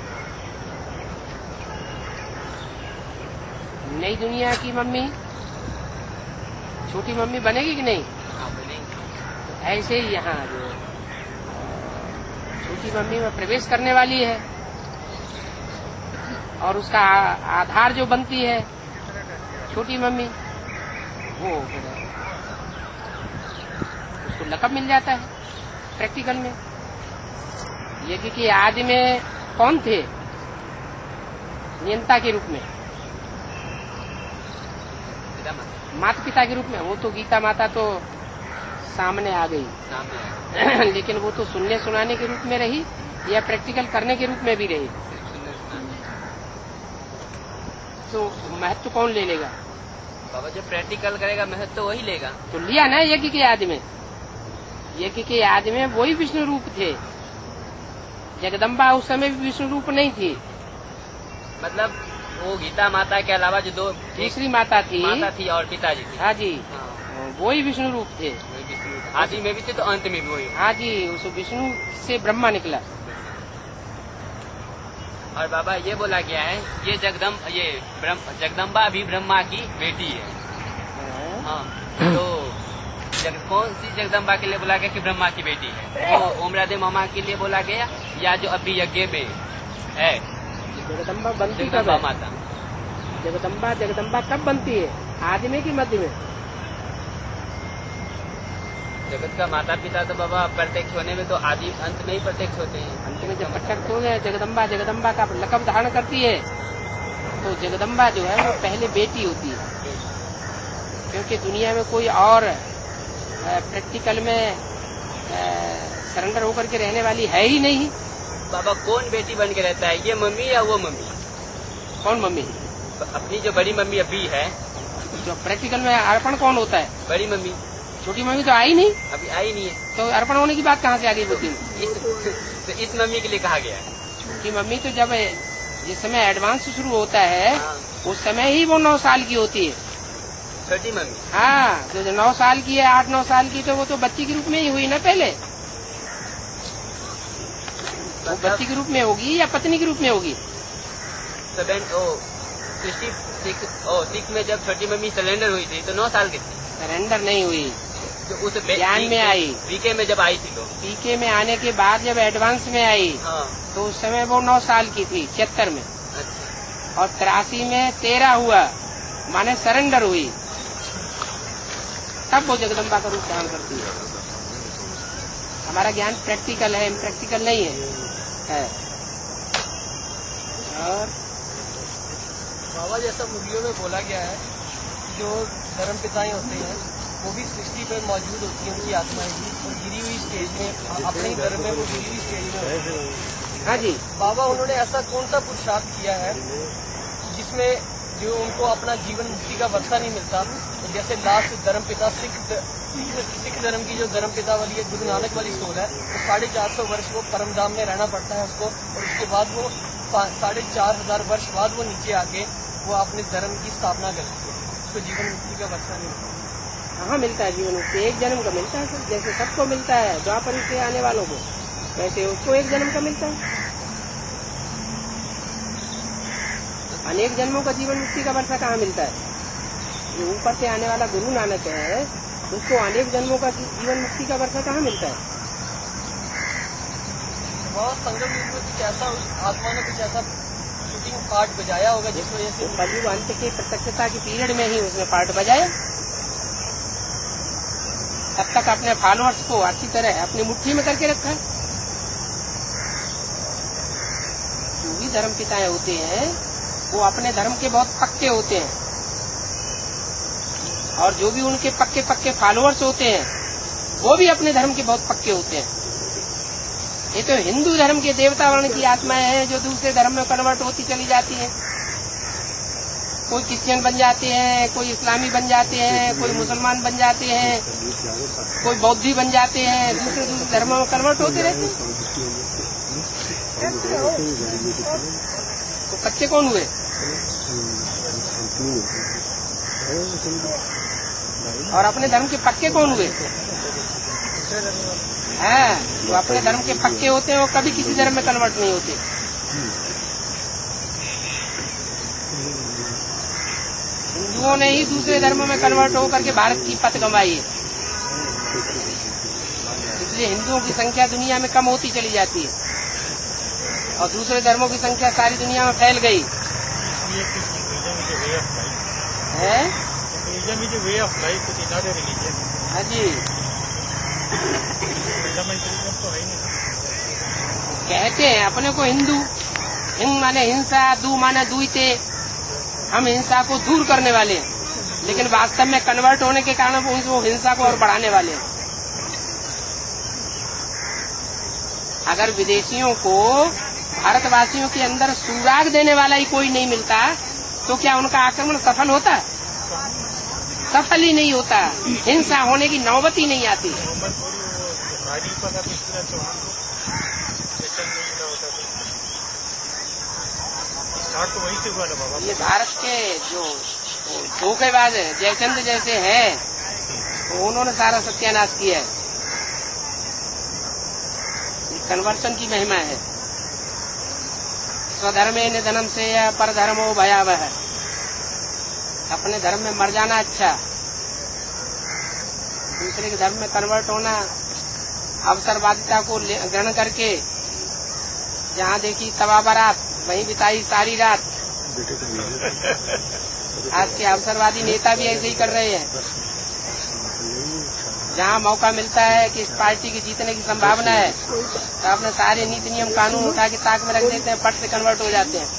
नई दुनिया की मम्मी छोटी मम्मी बनेगी कि नहीं? तो ऐसे ही यहाँ जो छोटी मम्मी में प्रवेश करने वाली है और उसका आधार जो बनती है छोटी मम्मी, वो उसको लक़ब मिल जाता है प्रैक्टिकल में। ये क्योंकि आदि में कौन थे नियंता के रूप में? माता पिता के रूप में। वो तो गीता माता तो सामने आ गई लेकिन वो तो सुनने सुनाने के रूप में रही या प्रैक्टिकल करने के रूप में भी रही। तो महत्व कौन ले लेगा? बाबा जो प्रैक्टिकल करेगा महत्व तो वही लेगा। तो लिया ना यज्ञ के आदि में। यज्ञ के आदि में वही विष्णु रूप थे। जगदम्बा उस समय भी विष्णु रूप नहीं थी। मतलब वो गीता माता के अलावा जो दो दूसरी माता थी और पिताजी थी। हाँ जी, वही विष्णु रूप थे। आदि में भी थे तो अंत में भी वही। हाँ जी, उस विष्णु से ब्रह्मा निकला। और बाबा ये बोला गया है ये जगदम्बा भी ब्रह्मा की बेटी है। हाँ, तो कौन सी जगदम्बा के लिए बोला गया कि ब्रह्मा की बेटी है? वो ओम राधे मामा के लिए बोला गया या जो अभी यज्ञ में है? जगदम्बा बनती कब है? माता जगदम्बा कब बनती है? आदि की मध्य में? जगत का माता पिता तो बाबा प्रत्यक्ष होने में तो आदि अंत में ही प्रत्यक्ष होते हैं। अंत में जब प्रत्यक्ष हो गए जगदम्बा का लक़ब धारण करती है तो जगदम्बा जो है वो पहले बेटी होती है, क्योंकि दुनिया में कोई और प्रैक्टिकल में सरेंडर होकर के रहने वाली है ही नहीं। बाबा कौन बेटी बन के रहता है, ये मम्मी या वो मम्मी? कौन मम्मी? अपनी जो बड़ी मम्मी अभी है। जो प्रैक्टिकल में अर्पण कौन होता है? बड़ी मम्मी। छोटी मम्मी तो आई नहीं, अभी आई नहीं है। तो अर्पण होने की बात कहाँ से आ गई बुद्धि में? तो इस मम्मी के लिए कहा गया है। छोटी मम्मी तो जब जिस समय एडवांस शुरू होता है उस समय ही वो 9 साल की होती है। छोटी मम्मी? हाँ, जो 9 साल की है, 8-9 साल की, तो वो तो बच्ची के रूप में ही हुई ना पहले। वो बच्ची के रूप में होगी या पत्नी के रूप में होगी? सिक्स में जब छोटी मम्मी सरेंडर हुई थी तो 9 साल की थी। सरेंडर नहीं हुई, तो उस ज्ञान में आई। पीके में जब आई थी तो पीके में आने के बाद जब एडवांस में आई तो उस समय वो 9 साल की थी 76 में। और 83 में 13 हुआ, माने सरेंडर हुई, तब वो जगदम्बा का रूप धारण करती है। हमारा ज्ञान प्रैक्टिकल है, इम्प्रैक्टिकल नहीं है। और बाबा जैसा मुर्गियों में बोला गया है, जो धर्म पिताएं होते हैं वो भी सृष्टि पर मौजूद होती है, उनकी आत्माएं भी, और गिरी हुई स्टेज में अपने ही धर्म में वो गिरी हुई स्टेज में होती है। हाँ जी बाबा, उन्होंने ऐसा कौन सा पुरुषार्थ किया है जिसमें जो उनको अपना जीवन मुक्ति का वर्षा नहीं मिलता? जैसे लास्ट धर्म पिता सिख धर्म की जो धर्म पिता वाली है, गुरु नानक वाली सोल है, तो 450 वर्ष वो परमधाम में रहना पड़ता है उसको, और उसके बाद वो 4500 वर्ष बाद वो नीचे आके वो अपने धर्म की स्थापना करती है। उसको जीवन मुक्ति का वर्षा नहीं मिलता। कहाँ मिलता है जीवन मुक्ति? एक जन्म का मिलता है सर, जैसे सबको मिलता है द्वापर से आने वालों को, वैसे उसको एक जन्म का मिलता है। अनेक जन्मों का जीवन मुक्ति का वर्षा कहाँ मिलता है? जो ऊपर से आने वाला गुरु नानक है, उसको अनेक जन्मों का जीवन मुक्ति का वर्षा कहाँ मिलता है? वहाँ संगम युग में कुछ ऐसा आत्मा ने कुछ ऐसा शूटिंग पार्ट बजाया होगा जिस वजह से कलयुग अंत के प्रत्यक्षता की पीरियड में ही उसने पार्ट बजाया। तब तक अपने फॉलोअर्स को अच्छी तरह अपनी मुट्ठी में करके रखा है। जो भी धर्म पिताएं होते हैं वो अपने धर्म के बहुत पक्के होते हैं, और जो भी उनके पक्के पक्के फॉलोअर्स होते हैं वो भी अपने धर्म के बहुत पक्के होते हैं। ये तो हिंदू धर्म के देवता वर्ण की आत्माएं हैं जो दूसरे धर्म में कन्वर्ट होती चली जाती हैं। कोई क्रिश्चियन बन जाते हैं, कोई इस्लामी बन जाते हैं, कोई मुसलमान बन जाते हैं, कोई बौद्धी बन जाते हैं, दूसरे दूसरे धर्मों में कन्वर्ट होते रहते हैं। तो कच्चे कौन हुए? और अपने धर्म के पक्के कौन हुए? हैं, तो अपने धर्म के पक्के होते हैं वो कभी किसी धर्म में कन्वर्ट नहीं होते। हिंदुओं ने ही दूसरे धर्मों में कन्वर्ट होकर के भारत की पत गंवाई है, इसलिए हिंदुओं की संख्या दुनिया में कम होती चली जाती है और दूसरे धर्मों की संख्या सारी दुनिया में फैल गई है। हाँ जी, कहते हैं अपने को हिंदू, हिंद माने हिंसा, दू माने दुईते, हम हिंसा को दूर करने वाले हैं, लेकिन वास्तव में कन्वर्ट होने के कारण वो हिंसा को और बढ़ाने वाले हैं। अगर विदेशियों को भारतवासियों के अंदर सुराग देने वाला ही कोई नहीं मिलता तो क्या उनका आक्रमण सफल होता है? सफल ही नहीं होता, हिंसा होने की नौबत ही नहीं आती। ये भारत के जो धोखेबाज है जयचंद्र जैसे हैं, तो उन्होंने सारा सत्यानाश किया है। कन्वर्सन की महिमा है। स्वधर्मे निधनम से या पर धर्मो भयावह है। अपने धर्म में मर जाना अच्छा, दूसरे के धर्म में कन्वर्ट होना, अवसरवादिता को ग्रहण करके जहाँ देखी तवा बारात वहीं बिताई सारी रात। आज के अवसरवादी नेता भी ऐसे ही कर रहे हैं। जहाँ मौका मिलता है कि इस पार्टी की जीतने की संभावना है तो अपने सारे नीति नियम कानून उठा के ताक में रख देते हैं, फट से कन्वर्ट हो जाते हैं।